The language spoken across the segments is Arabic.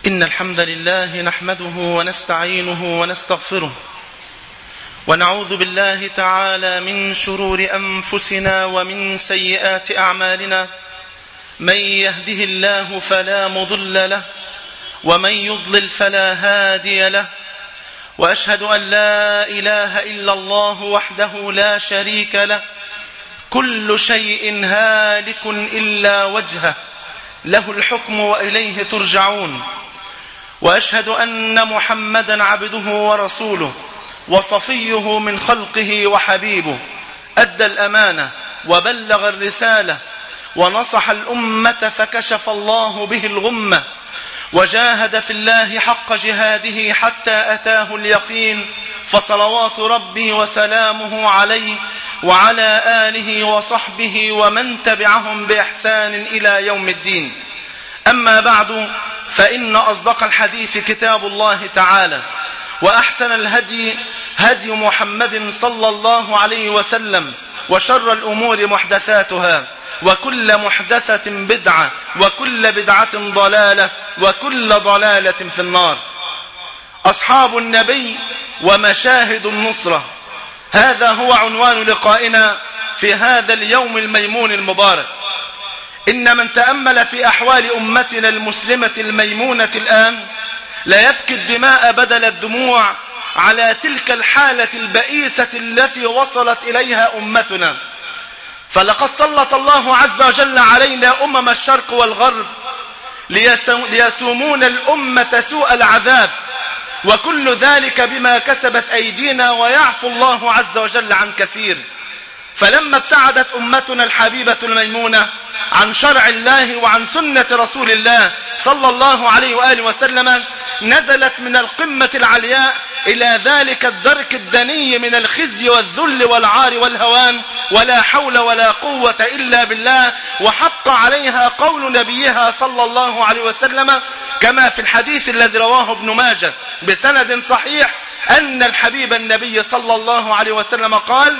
إن الحمد لله نحمده ونستعينه ونستغفره ونعوذ بالله تعالى من شرور أنفسنا ومن سيئات أعمالنا. من يهده الله فلا مضل له ومن يضلل فلا هادي له، وأشهد أن لا إله إلا الله وحده لا شريك له، كل شيء هالك إلا وجهه، له الحكم وإليه ترجعون. وأشهد أن محمدا عبده ورسوله وصفيه من خلقه وحبيبه، أدى الأمانة وبلغ الرسالة ونصح الأمة فكشف الله به الغمة، وجاهد في الله حق جهاده حتى أتاه اليقين، فصلوات ربي وسلامه عليه وعلى آله وصحبه ومن تبعهم بإحسان إلى يوم الدين. أما بعد، فإن أصدق الحديث كتاب الله تعالى، وأحسن الهدي هدي محمد صلى الله عليه وسلم، وشر الأمور محدثاتها، وكل محدثة بدعة، وكل بدعة ضلالة، وكل ضلالة في النار. أصحاب النبي ومشاهد النصرة، هذا هو عنوان لقائنا في هذا اليوم الميمون المبارك. إن من تأمل في أحوال أمتنا المسلمة الميمونة الآن لا يبكي الدماء بدل الدموع على تلك الحالة البئيسة التي وصلت إليها أمتنا. فلقد سلط الله عز وجل علينا أمم الشرق والغرب ليسومون الأمة سوء العذاب، وكل ذلك بما كسبت أيدينا، ويعفو الله عز وجل عن كثير. فلما ابتعدت أمتنا الحبيبة الميمونة عن شرع الله وعن سنة رسول الله صلى الله عليه وآله وسلم، نزلت من القمة العلياء إلى ذلك الدرك الدني من الخزي والذل والعار والهوان، ولا حول ولا قوة إلا بالله. وحق عليها قول نبيها صلى الله عليه وسلم كما في الحديث الذي رواه ابن ماجه بسند صحيح، أن الحبيب النبي صلى الله عليه وسلم قال: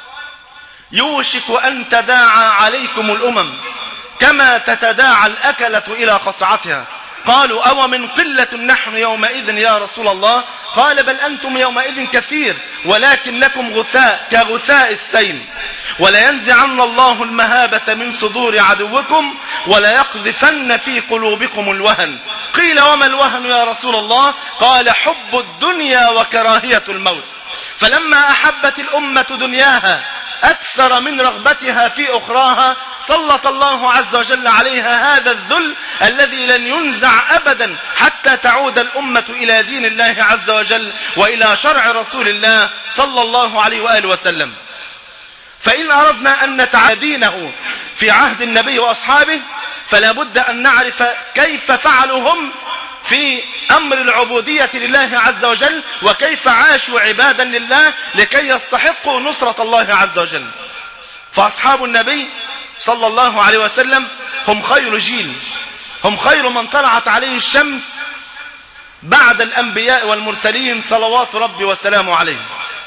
يوشك أن تداعى عليكم الأمم كما تتداعى الأكلة إلى قصعتها. قالوا: أو من قلة نحن يومئذ يا رسول الله؟ قال: بل أنتم يومئذ كثير، ولكنكم غثاء كغثاء السيل. ولينزعن الله المهابة من صدور عدوكم وليقذفن في قلوبكم الوهن. قيل: وما الوهن يا رسول الله؟ قال: حب الدنيا وكراهية الموت. فلما أحبت الأمة دنياها أكثر من رغبتها في أخراها، سلط الله عز وجل عليها هذا الذل الذي لن ينزع أبدا حتى تعود الأمة إلى دين الله عز وجل وإلى شرع رسول الله صلى الله عليه وآله وسلم. فإن أردنا أن نتعالى دينه في عهد النبي وأصحابه، فلا بد أن نعرف كيف فعلوا هم في أمر العبودية لله عز وجل، وكيف عاشوا عبادا لله لكي يستحقوا نصرة الله عز وجل. فأصحاب النبي صلى الله عليه وسلم هم خير جيل، هم خير من طلعت عليه الشمس بعد الأنبياء والمرسلين صلوات ربي وسلامه عليه.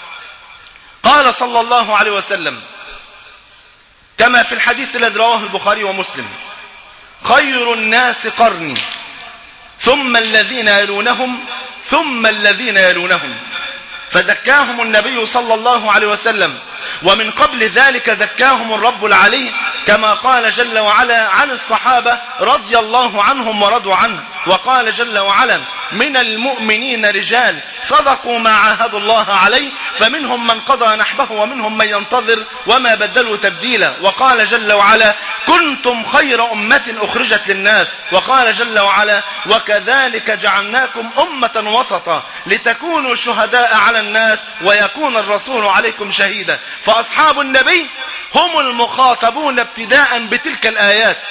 قال صلى الله عليه وسلم كما في الحديث الذي رواه البخاري ومسلم: خير الناس قرني، ثم الذين يلونهم، ثم الذين يلونهم. فزكاهم النبي صلى الله عليه وسلم، ومن قبل ذلك زكاهم الرب العلي، كما قال جل وعلا عن الصحابة رضي الله عنهم ورضوا عنه. وقال جل وعلا: من المؤمنين رجال صدقوا ما عاهدوا الله عليه، فمنهم من قضى نحبه ومنهم من ينتظر وما بدلوا تبديلا. وقال جل وعلا: كنتم خير أمة أخرجت للناس. وقال جل وعلا: وكذلك جعلناكم أمة وسطا لتكونوا شهداء على الناس ويكون الرسول عليكم شهيدا. فأصحاب النبي هم المخاطبون ابتداء بتلك الآيات.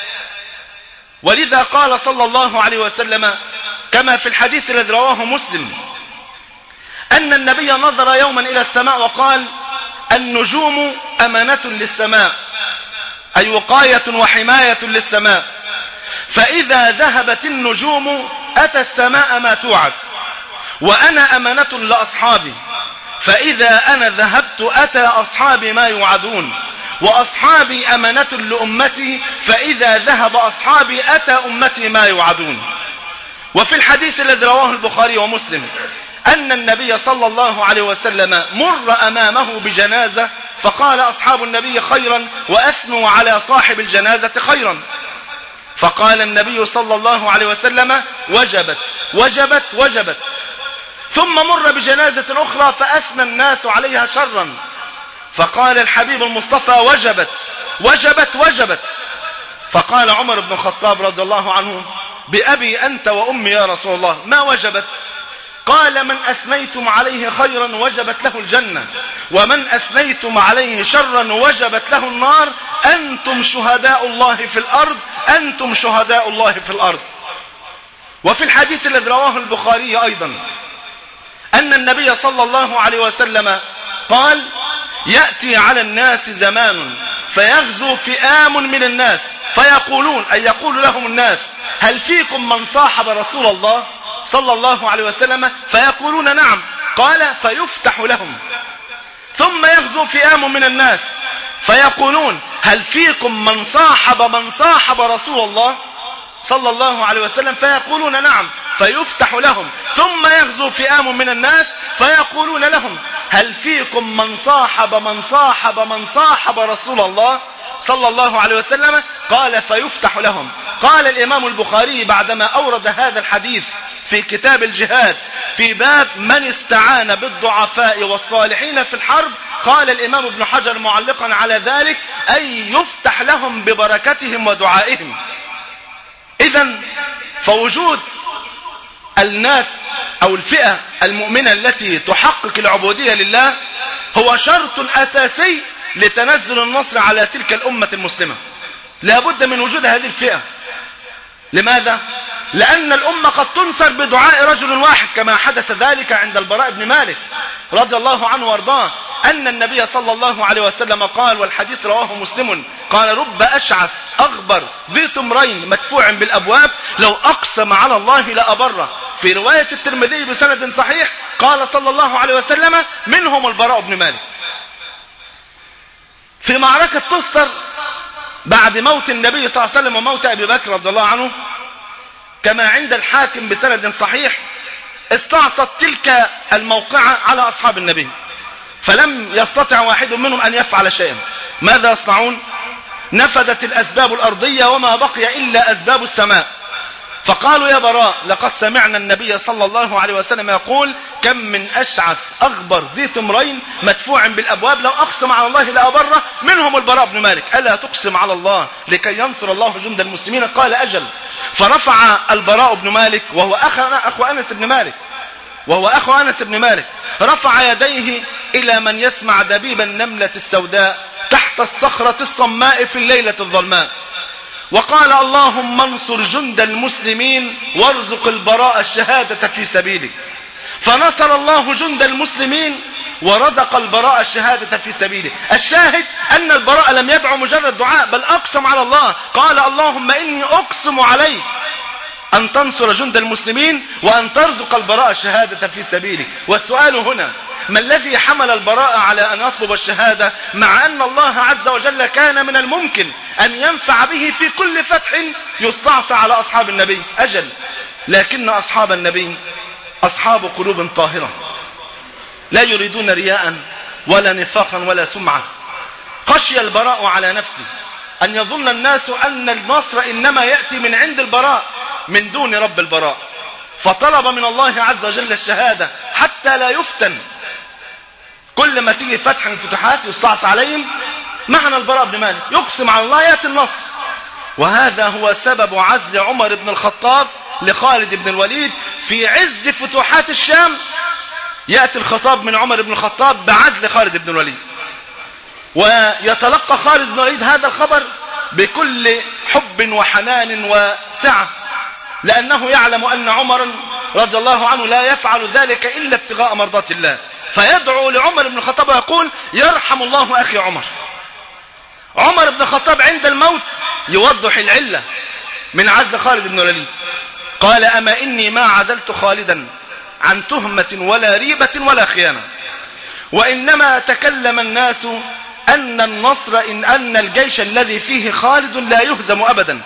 ولذا قال صلى الله عليه وسلم كما في الحديث الذي رواه مسلم أن النبي نظر يوما إلى السماء وقال: النجوم أمانة للسماء، أي وقاية وحماية للسماء، فإذا ذهبت النجوم أتى السماء ما توعد، وأنا أمانة لأصحابي، فإذا أنا ذهبت أتى أصحابي ما يوعدون، وأصحابي أمانة لأمتي، فإذا ذهب أصحابي أتى أمتي ما يوعدون. وفي الحديث الذي رواه البخاري ومسلم أن النبي صلى الله عليه وسلم مر أمامه بجنازة فقال أصحاب النبي خيرا وأثنوا على صاحب الجنازة خيرا، فقال النبي صلى الله عليه وسلم وجبت وجبت وجبت. ثم مر بجنازة أخرى فأثنى الناس عليها شرا، فقال الحبيب المصطفى وجبت وجبت وجبت. فقال عمر بن الخطاب رضي الله عنه بأبي أنت وأمي يا رسول الله ما وجبت؟ قال من أثنيتم عليه خيرا وجبت له الجنة، ومن أثنيتم عليه شرا وجبت له النار، أنتم شهداء الله في الأرض، أنتم شهداء الله في الأرض. وفي الحديث الذي رواه البخاري أيضا أن النبي صلى الله عليه وسلم قال يأتي على الناس زمان فيغزو فئام من الناس فيقولون أي يقول لهم الناس هل فيكم من صاحب رسول الله صلى الله عليه وسلم؟ فيقولون نعم. قال فيفتح لهم. ثم يغزو فئام من الناس فيقولون هل فيكم من صاحب رسول الله صلى الله عليه وسلم؟ فيقولون نعم. فيفتح لهم. ثم يغزو فئام من الناس فيقولون لهم هل فيكم من صاحب رسول الله صلى الله عليه وسلم؟ قال فيفتح لهم. قال الإمام البخاري بعدما أورد هذا الحديث في كتاب الجهاد في باب من استعان بالضعفاء والصالحين في الحرب، قال الإمام ابن حجر معلقا على ذلك أي يفتح لهم ببركتهم ودعائهم. إذن فوجود الناس أو الفئة المؤمنة التي تحقق العبودية لله هو شرط أساسي لتنزل النصر على تلك الأمة المسلمة. لا بد من وجود هذه الفئة. لماذا؟ لأن الأمة قد تنصر بدعاء رجل واحد كما حدث ذلك عند البراء بن مالك رضي الله عنه وارضاه أن النبي صلى الله عليه وسلم قال والحديث رواه مسلم قال رب أشعث أغبر ذي تمرين مدفوع بالأبواب لو أقسم على الله لأبره. في رواية الترمذي بسند صحيح قال صلى الله عليه وسلم منهم البراء بن مالك. في معركة تستر بعد موت النبي صلى الله عليه وسلم وموت أبي بكر رضي الله عنه كما عند الحاكم بسند صحيح استعصت تلك الموقعة على أصحاب النبي فلم يستطع واحد منهم أن يفعل شيئا. ماذا يصنعون؟ نفدت الأسباب الأرضية وما بقي إلا أسباب السماء. فقالوا يا براء لقد سمعنا النبي صلى الله عليه وسلم يقول كم من أشعث أغبر ذي تمرين مدفوع بالأبواب لو أقسم على الله لأبره منهم البراء بن مالك ألا تقسم على الله لكي ينصر الله جند المسلمين؟ قال أجل. فرفع البراء بن مالك وهو أخو أنس بن مالك رفع يديه إلى من يسمع دبيب النملة السوداء تحت الصخرة الصماء في الليلة الظلماء وقال اللهم انصر جند المسلمين وارزق البراء الشهادة في سبيلك. فنصر الله جند المسلمين ورزق البراء الشهادة في سبيله. الشاهد أن البراء لم يدعو مجرد دعاء بل أقسم على الله قال اللهم إني أقسم عليك أن تنصر جند المسلمين وأن ترزق البراء الشهادة في سبيلك. والسؤال هنا ما الذي حمل البراء على أن يطلب الشهادة مع أن الله عز وجل كان من الممكن أن ينفع به في كل فتح يستعصى على أصحاب النبي؟ أجل. لكن أصحاب النبي أصحاب قلوب طاهرة لا يريدون رياء ولا نفاقا ولا سمعة. خشي البراء على نفسه أن يظن الناس أن النصر إنما يأتي من عند البراء من دون رب البراء، فطلب من الله عز وجل الشهادة حتى لا يفتن. كل ما تيجي فتح من فتوحات يستعصى عليهم معنى البراء بن مالك يقسم على الله يأتي النصر. وهذا هو سبب عزل عمر بن الخطاب لخالد بن الوليد في عز فتوحات الشام. يأتي الخطاب من عمر بن الخطاب بعزل خالد بن الوليد ويتلقى خالد بن الوليد هذا الخبر بكل حب وحنان وسعة لأنه يعلم أن عمر رضي الله عنه لا يفعل ذلك إلا ابتغاء مرضات الله. فيدعو لعمر بن الخطاب ويقول يرحم الله أخي عمر. عمر بن الخطاب عند الموت يوضح العلة من عزل خالد بن الوليد قال أما إني ما عزلت خالدا عن تهمة ولا ريبة ولا خيانة وإنما تكلم الناس أن النصر أن الجيش الذي فيه خالد لا يهزم أبدا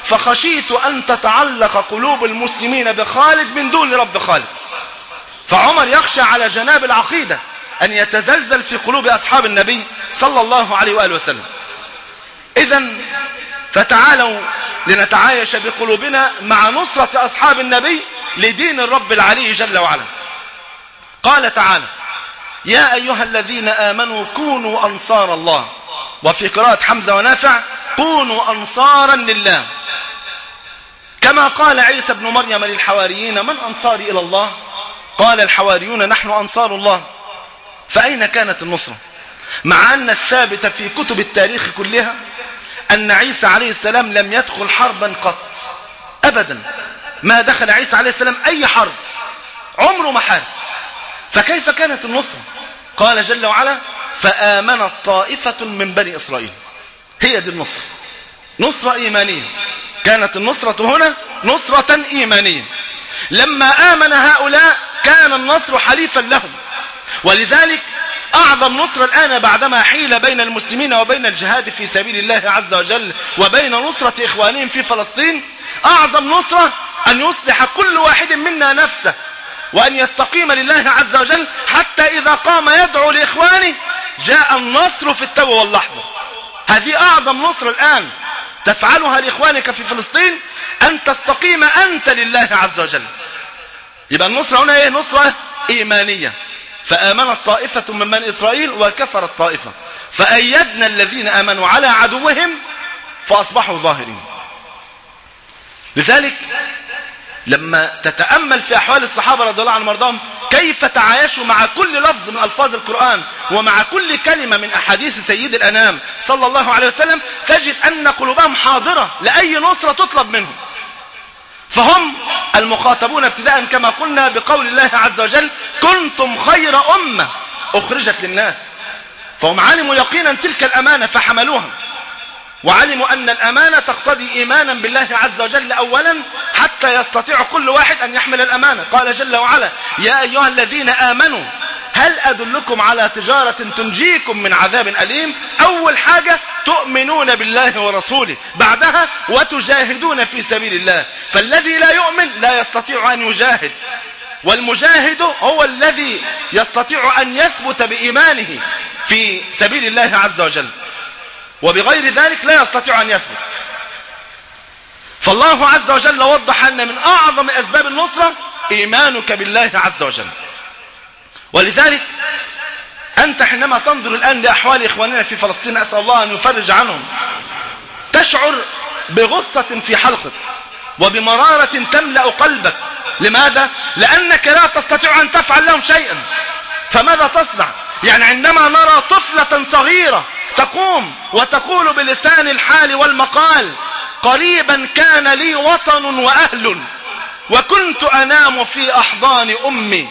فخشيت أن تتعلق قلوب المسلمين بخالد من دون رب خالد. فعمر يخشى على جناب العقيدة أن يتزلزل في قلوب أصحاب النبي صلى الله عليه وآله وسلم. إذن فتعالوا لنتعايش بقلوبنا مع نصرة أصحاب النبي لدين الرب العلي جل وعلا. قال تعالى: يا أيها الذين آمنوا كونوا أنصار الله. وفي قراءة حمزة ونافع: كونوا أنصارا لله. كما قال عيسى بن مريم للحواريين: من أنصاري إلى الله؟ قال الحواريون: نحن أنصار الله. فأين كانت النصرة؟ مع أن الثابت في كتب التاريخ كلها أن عيسى عليه السلام لم يدخل حربا قط أبدا. ما دخل عيسى عليه السلام أي حرب، عمره ما حارب. فكيف كانت النصرة؟ قال جل وعلا: فآمنت طائفة من بني إسرائيل. هي دي النصرة، نصرة إيمانية. كانت النصرة هنا نصرة إيمانية. لما آمن هؤلاء كان النصر حليفا لهم. ولذلك أعظم نصر الآن بعدما حيل بين المسلمين وبين الجهاد في سبيل الله عز وجل وبين نصرة إخوانهم في فلسطين، أعظم نصرة أن يصلح كل واحد منا نفسه وأن يستقيم لله عز وجل، حتى إذا قام يدعو لإخوانه جاء النصر في التو واللحظة. هذه أعظم نصر الآن تفعلها لإخوانك في فلسطين، أن تستقيم أنت لله عز وجل. يبقى النصرة هنا إيه؟ نصرة إيمانية. فآمنت طائفة من بني إسرائيل وكفرت طائفة فأيدنا الذين آمنوا على عدوهم فأصبحوا ظاهرين. لذلك لما تتأمل في أحوال الصحابة رضي الله عنهم وارضاهم كيف تعايشوا مع كل لفظ من ألفاظ القرآن ومع كل كلمة من أحاديث سيد الأنام صلى الله عليه وسلم، تجد أن قلوبهم حاضرة لأي نصرة تطلب منهم. فهم المخاطبون ابتداء كما قلنا بقول الله عز وجل: كنتم خير أمة أخرجت للناس. فهم علموا يقينا تلك الأمانة فحملوها، وعلموا أن الأمانة تقتضي إيمانا بالله عز وجل أولا حتى يستطيع كل واحد أن يحمل الأمانة. قال جل وعلا: يا أيها الذين آمنوا هل أدلكم على تجارة تنجيكم من عذاب أليم؟ أول حاجة تؤمنون بالله ورسوله، بعدها وتجاهدون في سبيل الله. فالذي لا يؤمن لا يستطيع أن يجاهد، والمجاهد هو الذي يستطيع أن يثبت بإيمانه في سبيل الله عز وجل، وبغير ذلك لا يستطيع أن يثبت. فالله عز وجل وضح أن من أعظم أسباب النصرة إيمانك بالله عز وجل. ولذلك أنت حينما تنظر الآن لأحوال إخواننا في فلسطين، أسأل الله أن يفرج عنهم، تشعر بغصة في حلقك وبمرارة تملأ قلبك. لماذا؟ لأنك لا تستطيع أن تفعل لهم شيئا. فماذا تصنع؟ يعني عندما نرى طفلة صغيرة تقوم وتقول بلسان الحال والمقال: قريبا كان لي وطن وأهل وكنت أنام في أحضان أمي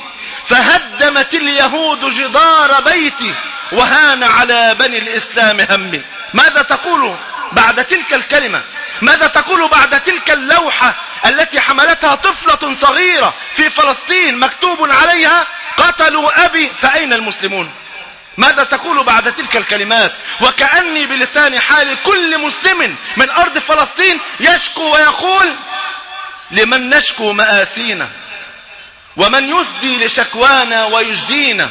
فهدمت اليهود جدار بيتي وهان على بني الإسلام همي. ماذا تقول بعد تلك الكلمة؟ ماذا تقول بعد تلك اللوحة التي حملتها طفلة صغيرة في فلسطين مكتوب عليها: قتلوا أبي فأين المسلمون؟ ماذا تقول بعد تلك الكلمات؟ وكأني بلسان حال كل مسلم من أرض فلسطين يشكو ويقول: لمن نشكو مآسينا ومن يسدي لشكوانا ويجدينا؟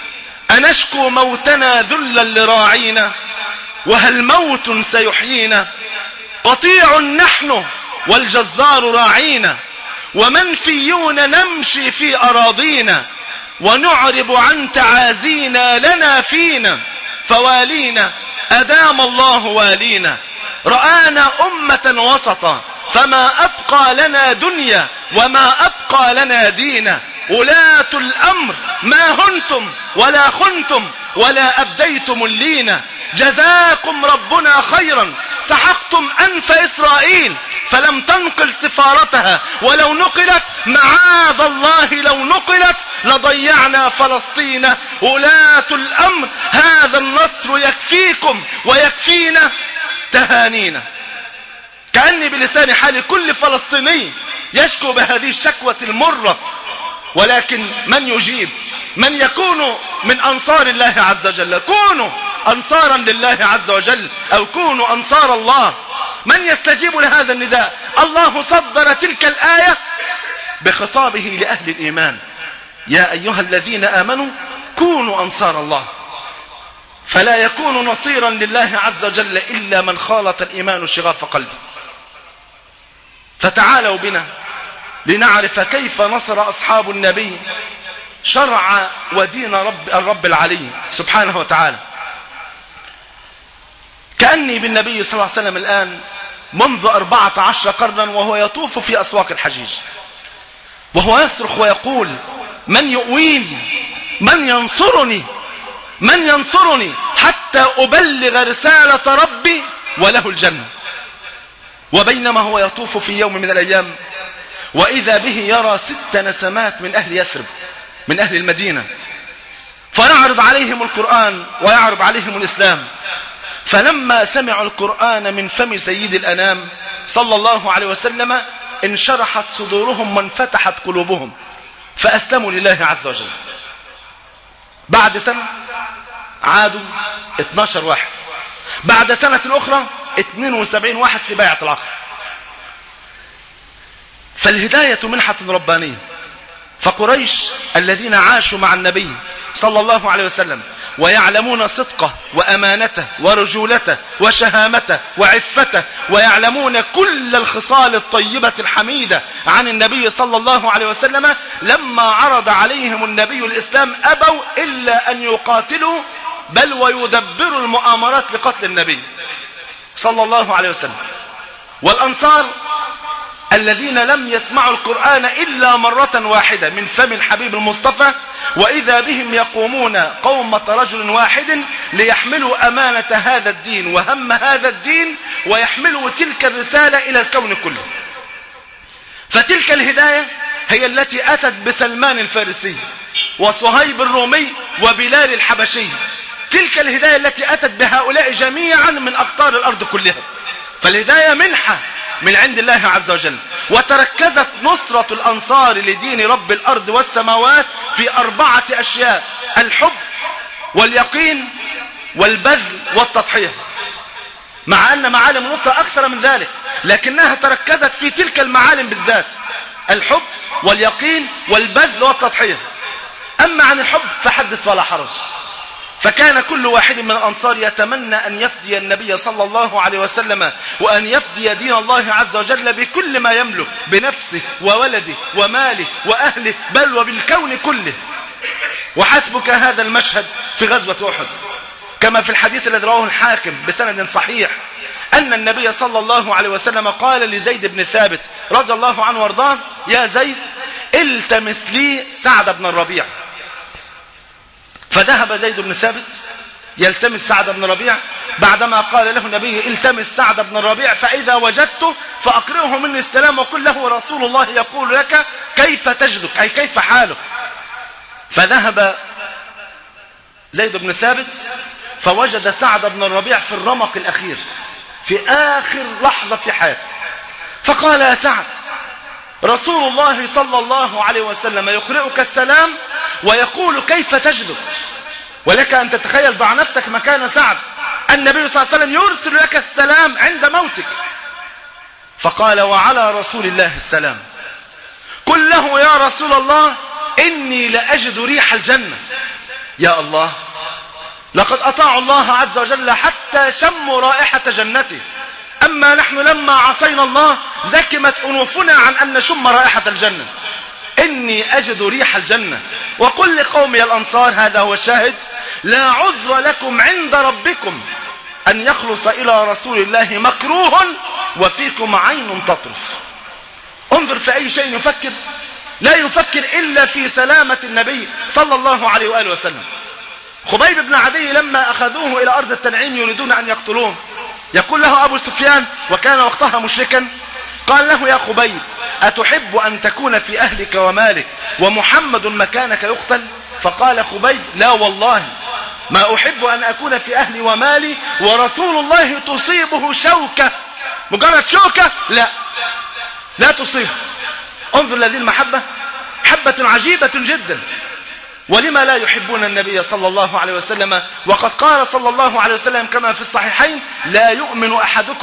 أنشكو موتنا ذلا لراعينا وهل موت سيحيينا؟ قطيع نحن والجزار راعينا ومنفيون نمشي في أراضينا ونعرب عن تعازينا لنا فينا فوالينا أدام الله والينا. رآنا أمة وسطا فما أبقى لنا دنيا وما أبقى لنا دينا. ولاة الأمر ما هنتم ولا خنتم ولا أبديتم اللينا. جزاكم ربنا خيرا سحقتم أنف إسرائيل فلم تنقل سفارتها، ولو نقلت معاذ الله لو نقلت لضيعنا فلسطين. ولاة الأمر هذا النصر يكفيكم ويكفينا تهانينا. كأني بلسان حال كل فلسطيني يشكو بهذه الشكوة المرة، ولكن من يجيب؟ من يكون من أنصار الله عز وجل؟ كونوا أنصارا لله عز وجل أو كونوا أنصار الله. من يستجيب لهذا النداء؟ الله صدر تلك الآية بخطابه لأهل الإيمان: يا أيها الذين آمنوا كونوا أنصار الله. فلا يكون نصيرا لله عز وجل إلا من خالط الإيمان شغاف قلبه. فتعالوا بنا لنعرف كيف نصر أصحاب النبي شرع ودين الرب العلي سبحانه وتعالى. كأني بالنبي صلى الله عليه وسلم الآن منذ 14 قرنا وهو يطوف في أسواق الحجيج، وهو يصرخ ويقول: من يؤويني؟ من ينصرني؟ من ينصرني حتى أبلغ رسالة ربي وله الجنة. وبينما هو يطوف في يوم من الأيام وإذا به يرى 6 نسمات من أهل يثرب، من أهل المدينة، فيعرض عليهم القرآن ويعرض عليهم الإسلام. فلما سمعوا القرآن من فم سيد الأنام صلى الله عليه وسلم انشرحت صدورهم وانفتحت قلوبهم فأسلموا لله عز وجل. بعد سنة عادوا 12 واحد، بعد سنة أخرى 72 واحد في بيعة العقبة. فالهداية منحة ربانية. فقريش الذين عاشوا مع النبي صلى الله عليه وسلم ويعلمون صدقه وأمانته ورجولته وشهامته وعفته، ويعلمون كل الخصال الطيبة الحميدة عن النبي صلى الله عليه وسلم، لما عرض عليهم النبي الإسلام أبوا إلا أن يقاتلوا، بل ويدبروا المؤامرات لقتل النبي صلى الله عليه وسلم. والأنصار الذين لم يسمعوا القرآن إلا مرة واحدة من فم الحبيب المصطفى، وإذا بهم يقومون قومة رجل واحد ليحملوا أمانة هذا الدين وهم هذا الدين، ويحملوا تلك الرسالة إلى الكون كله. فتلك الهداية هي التي أتت بسلمان الفارسي وصهيب الرومي وبلال الحبشي. تلك الهداية التي أتت بهؤلاء جميعا من أقطار الأرض كلها. فالهداية منحة من عند الله عز وجل. وتركزت نصرة الأنصار لدين رب الأرض والسماوات في 4 أشياء: الحب واليقين والبذل والتضحية، مع أن معالم النصرة أكثر من ذلك، لكنها تركزت في تلك المعالم بالذات: الحب واليقين والبذل والتضحية. أما عن الحب فحدث ولا حرج. فكان كل واحد من الأنصار يتمنى أن يفدي النبي صلى الله عليه وسلم وأن يفدي دين الله عز وجل بكل ما يملك، بنفسه وولده وماله وأهله، بل وبالكون كله. وحسبك هذا المشهد في غزوة أحد، كما في الحديث الذي رواه الحاكم بسند صحيح، أن النبي صلى الله عليه وسلم قال لزيد بن ثابت رضي الله عنه وارضاه: يا زيد التمس لي سعد بن الربيع. فذهب زيد بن ثابت يلتمس سعد بن الربيع، بعدما قال له النبي: التمس سعد بن الربيع، فإذا وجدته فأقرئه مني السلام وقل له رسول الله يقول لك كيف تجدك، أي كيف حالك. فذهب زيد بن ثابت فوجد سعد بن الربيع في الرمق الأخير، في آخر لحظة في حياته. فقال: يا سعد، رسول الله صلى الله عليه وسلم يقرئك السلام ويقول كيف تجدك. ولك أن تتخيل، ضع نفسك مكان سعد، النبي صلى الله عليه وسلم يرسل لك السلام عند موتك. فقال: وعلى رسول الله السلام. قل له: يا رسول الله إني لأجد ريح الجنة. يا الله، لقد أطاعوا الله عز وجل حتى شموا رائحة جنته، أما نحن لما عصينا الله زكمت أنوفنا عن أن نشم رائحة الجنة. إني أجد ريح الجنة. وقل لقومي الأنصار، هذا هو الشاهد: لا عذر لكم عند ربكم أن يخلص إلى رسول الله مكروه وفيكم عين تطرف. انظر في أي شيء يفكر، لا يفكر إلا في سلامة النبي صلى الله عليه وآله وسلم. خبيب بن عدي لما أخذوه إلى أرض التنعيم يريدون أن يقتلوه، يقول له أبو سفيان وكان وقتها مشركا، قال له: يا خبيب، أتحب أن تكون في أهلك ومالك ومحمد مكانك يقتل؟ فقال خبيب: لا والله ما أحب أن أكون في أهلي ومالي ورسول الله تصيبه شوكة، مجرد شوكة لا تصيبه. انظر لهذه المحبة، محبة عجيبة جدا. ولما لا يحبون النبي صلى الله عليه وسلم؟ وقد قال صلى الله عليه وسلم كما في الصحيحين: لا يؤمن أحدكم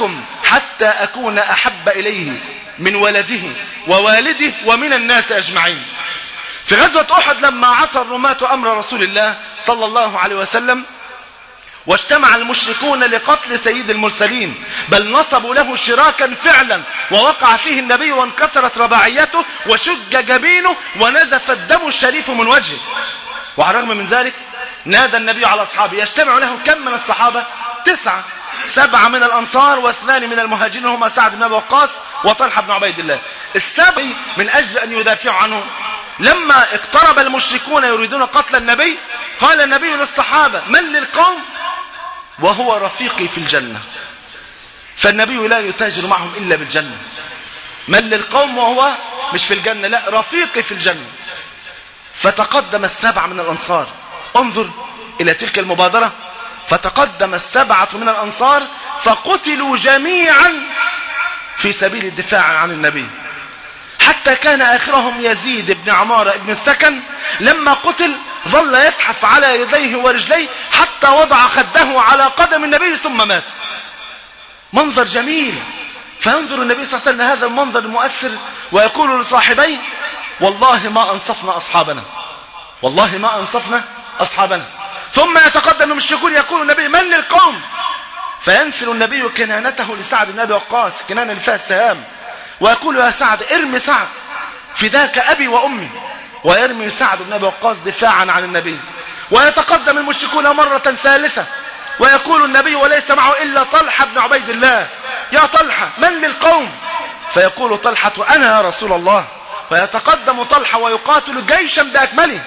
حتى أكون أحب إليه من ولده ووالده ومن الناس أجمعين. في غزوة أحد لما عصى الرماة أمر رسول الله صلى الله عليه وسلم واجتمع المشركون لقتل سيد المرسلين، بل نصبوا له شراكا فعلا، ووقع فيه النبي وانكسرت رباعيته وشج جبينه ونزف الدم الشريف من وجهه. وعلى الرغم من ذلك نادى النبي على أصحابه، يجتمع له كم من الصحابة؟ 9، 7 من الأنصار و2 من المهاجرين هما سعد بن أبي وقاص وطلحة بن عبيد الله. السابع من أجل أن يدافعوا عنه. لما اقترب المشركون يريدون قتل النبي قال النبي للصحابة: من للقوم؟ وهو رفيقي في الجنة. فالنبي لا يتاجر معهم إلا بالجنة. من للقوم وهو مش في الجنة، لا، رفيقي في الجنة. فتقدم 7 من الأنصار. انظر إلى تلك المبادرة. فتقدم 7 من الأنصار فقتلوا جميعا في سبيل الدفاع عن النبي، حتى كان آخرهم يزيد بن عمارة بن السكن لما قتل ظل يزحف على يديه ورجليه حتى وضع خده على قدم النبي ثم مات. منظر جميل. فينظر النبي صلى الله عليه وسلم هذا المنظر المؤثر ويقول لصاحبيه: والله ما أنصفنا أصحابنا، والله ما أنصفنا أصحابنا. ثم يتقدم المشركون يقول النبي: من للقوم؟ فينفل النبي كنانته لسعد بن أبي وقاص، كنانة اللي فيها السهام، ويقول: يا سعد ارمي سعد فداك أبي وأمي. ويرمي سعد بن أبي وقاص دفاعا عن النبي. ويتقدم المشركون مرة ثالثة ويقول النبي وليس معه إلا طلحة بن عبيد الله: يا طلحة من للقوم؟ فيقول طلحة: أنا يا رسول الله. ويتقدم طلحة ويقاتل جيشا بأكمله.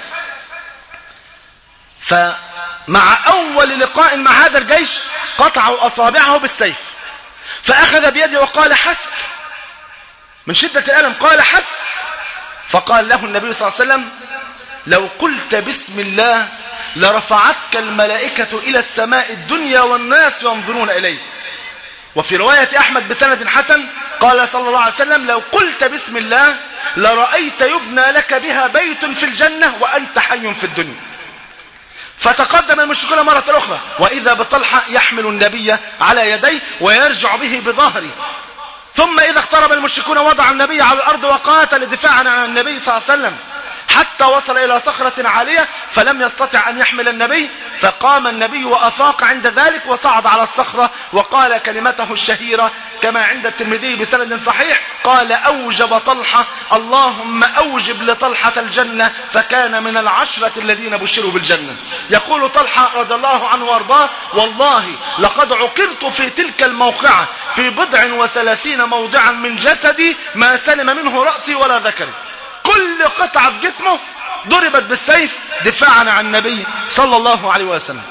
فمع أول لقاء مع هذا الجيش قطعوا أصابعه بالسيف، فأخذ بيده وقال: حس، من شدة الألم قال: حس. فقال له النبي صلى الله عليه وسلم: لو قلت بسم الله لرفعتك الملائكة إلى السماء الدنيا والناس ينظرون إليك. وفي رواية أحمد بسند حسن قال صلى الله عليه وسلم: لو قلت بسم الله لرأيت يبنى لك بها بيت في الجنة وأنت حي في الدنيا. فتقدم المشركون مرة أخرى وإذا بطلحة يحمل النبي على يديه ويرجع به بظهره. ثم إذا اقترب المشركون وضع النبي على الأرض وقاتل دفاعا عن النبي صلى الله عليه وسلم حتى وصل إلى صخرة عالية فلم يستطع أن يحمل النبي، فقام النبي وأفاق عند ذلك وصعد على الصخرة وقال كلمته الشهيرة كما عند الترمذي بسند صحيح، قال: أوجب طلحة، اللهم أوجب لطلحة الجنة، فكان من 10 الذين بشروا بالجنة. يقول طلحة رضي الله عنه وارضاه: والله لقد عقرت في تلك الموقعة في 30 موضعا من جسدي ما سلم منه رأسي ولا ذكري. كل قطعة في جسمه ضربت بالسيف دفاعا عن النبي صلى الله عليه وسلم.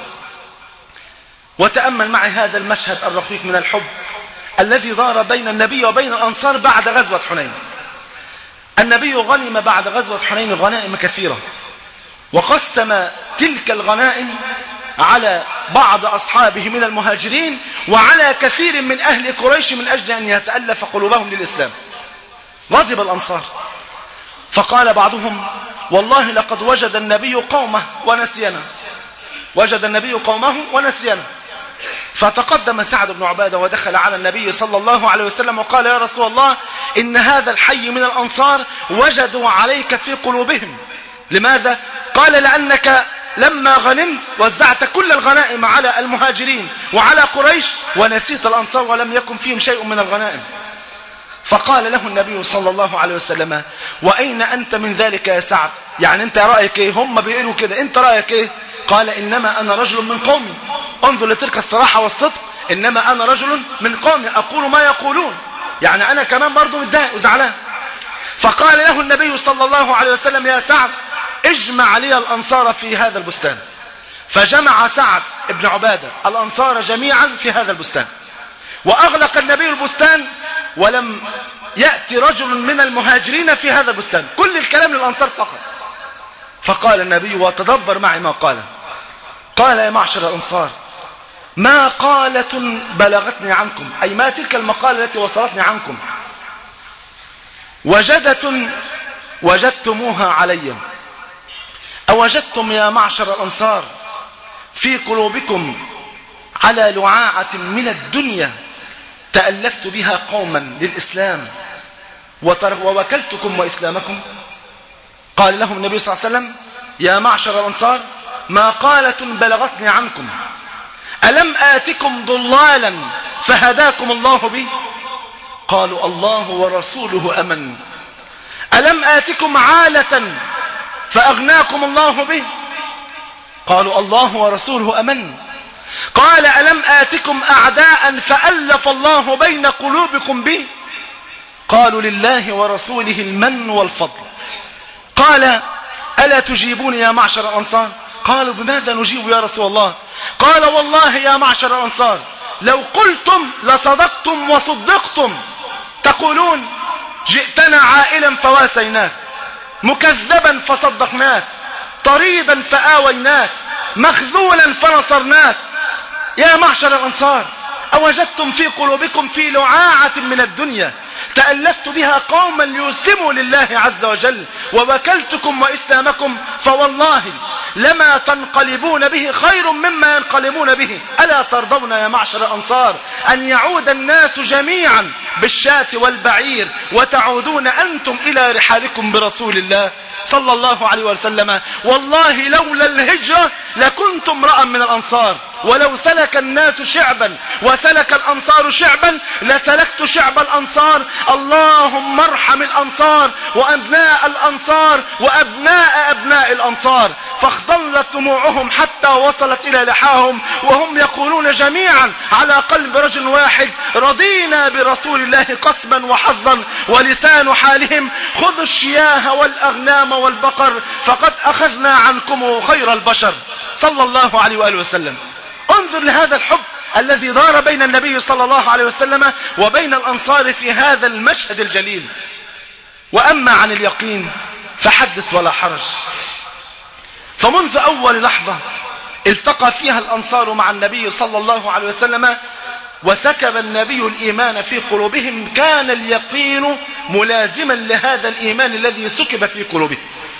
وتأمل معي هذا المشهد الرقيق من الحب الذي دار بين النبي وبين الأنصار بعد غزوة حنين. النبي غنم بعد غزوة حنين غنائم كثيرة، وقسم تلك الغنائم على بعض أصحابه من المهاجرين وعلى كثير من أهل قريش من أجل أن يتألف قلوبهم للإسلام. غضب الأنصار فقال بعضهم: والله لقد وجد النبي قومه ونسينا، وجد النبي قومه ونسينا. فتقدم سعد بن عبادة ودخل على النبي صلى الله عليه وسلم وقال: يا رسول الله، إن هذا الحي من الأنصار وجدوا عليك في قلوبهم. لماذا؟ قال: لأنك لما غنمت وزعت كل الغنائم على المهاجرين وعلى قريش ونسيت الأنصار ولم يكن فيهم شيء من الغنائم. فقال له النبي صلى الله عليه وسلم: وأين أنت من ذلك يا سعد؟ يعني أنت رأيك إيه؟ هم بيقولوا كده، أنت رأيك إيه؟ قال: إنما أنا رجل من قومي. انظر لتلك الصراحة والصدق. إنما أنا رجل من قومي أقول ما يقولون، يعني أنا كمان برضو متضايق وزعلان. فقال له النبي صلى الله عليه وسلم: يا سعد، اجمع لي الأنصار في هذا البستان. فجمع سعد بن عبادة الأنصار جميعا في هذا البستان، وأغلق النبي البستان ولم يأتي رجل من المهاجرين في هذا البستان، كل الكلام للأنصار فقط. فقال النبي، وتدبر معي ما قال: قال: يا معشر الأنصار، ما قالة بلغتني عنكم، أي ما تلك المقالة التي وصلتني عنكم، وجدتموها علي، أوجدتم يا معشر الأنصار في قلوبكم على لعاعة من الدنيا تألفت بها قوما للإسلام ووكلتكم وإسلامكم. قال لهم النبي صلى الله عليه وسلم: يا معشر الأنصار، ما قالة بلغتني عنكم، ألم آتكم ضلالا فهداكم الله به؟ قالوا: الله ورسوله أمن. ألم آتكم عالة فأغناكم الله به؟ قالوا: الله ورسوله أمن. قال: ألم آتكم أعداء فألف الله بين قلوبكم به؟ قالوا: لله ورسوله المن والفضل. قال: ألا تجيبون يا معشر الأنصار؟ قالوا: بماذا نجيب يا رسول الله؟ قال: والله يا معشر الأنصار، لو قلتم لصدقتم وصدقتم. تقولون: جئتنا عائلا فواسيناك، مكذبا فصدقناك، طريدا فآويناك، مخذولا فنصرناك. يا معشر الأنصار، أوجدتم في قلوبكم في لعاعة من الدنيا تألفت بها قوما ليسلموا لله عز وجل ووكلتكم وإسلامكم، فوالله لما تنقلبون به خير مما ينقلبون به. ألا ترضون يا معشر الأنصار أن يعود الناس جميعا بالشاة والبعير وتعودون أنتم إلى رحالكم برسول الله صلى الله عليه وسلم؟ والله لولا الهجرة لكنت امرأ من الأنصار، ولو سلك الناس شعبا وسلك الأنصار شعبا لسلكت شعب الأنصار. اللهم ارحم الأنصار وأبناء الأنصار وأبناء أبناء الأنصار. فاختلت دموعهم حتى وصلت إلى لحاهم وهم يقولون جميعا على قلب رجل واحد: رضينا برسول الله قسما وحظا. ولسان حالهم: خذوا الشياه والأغنام والبقر فقد أخذنا عنكم خير البشر صلى الله عليه وآله وسلم. انظر لهذا الحب الذي دار بين النبي صلى الله عليه وسلم وبين الأنصار في هذا المشهد الجليل. وأما عن اليقين فحدث ولا حرج. فمنذ أول لحظة التقى فيها الأنصار مع النبي صلى الله عليه وسلم وسكب النبي الإيمان في قلوبهم، كان اليقين ملازما لهذا الإيمان الذي سكب في قلوبهم.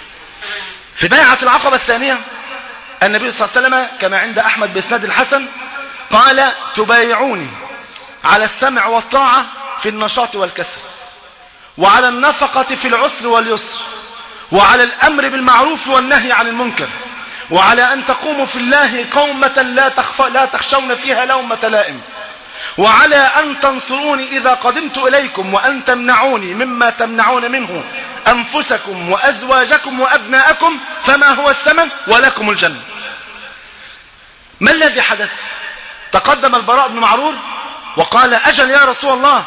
في بيعة العقبة الثانية النبي صلى الله عليه وسلم كما عند أحمد بإسناد الحسن قال: تبايعوني على السمع والطاعة في النشاط والكسل، وعلى النفقة في العسر واليسر، وعلى الأمر بالمعروف والنهي عن المنكر، وعلى أن تقوموا في الله قومة لا تخشون فيها لومة لائم، وعلى أن تنصروني إذا قدمت إليكم، وأن تمنعوني مما تمنعون منه أنفسكم وأزواجكم وأبناءكم، فما هو الثمن؟ ولكم الجنة. ما الذي حدث؟ تقدم البراء بن معرور وقال: أجل يا رسول الله،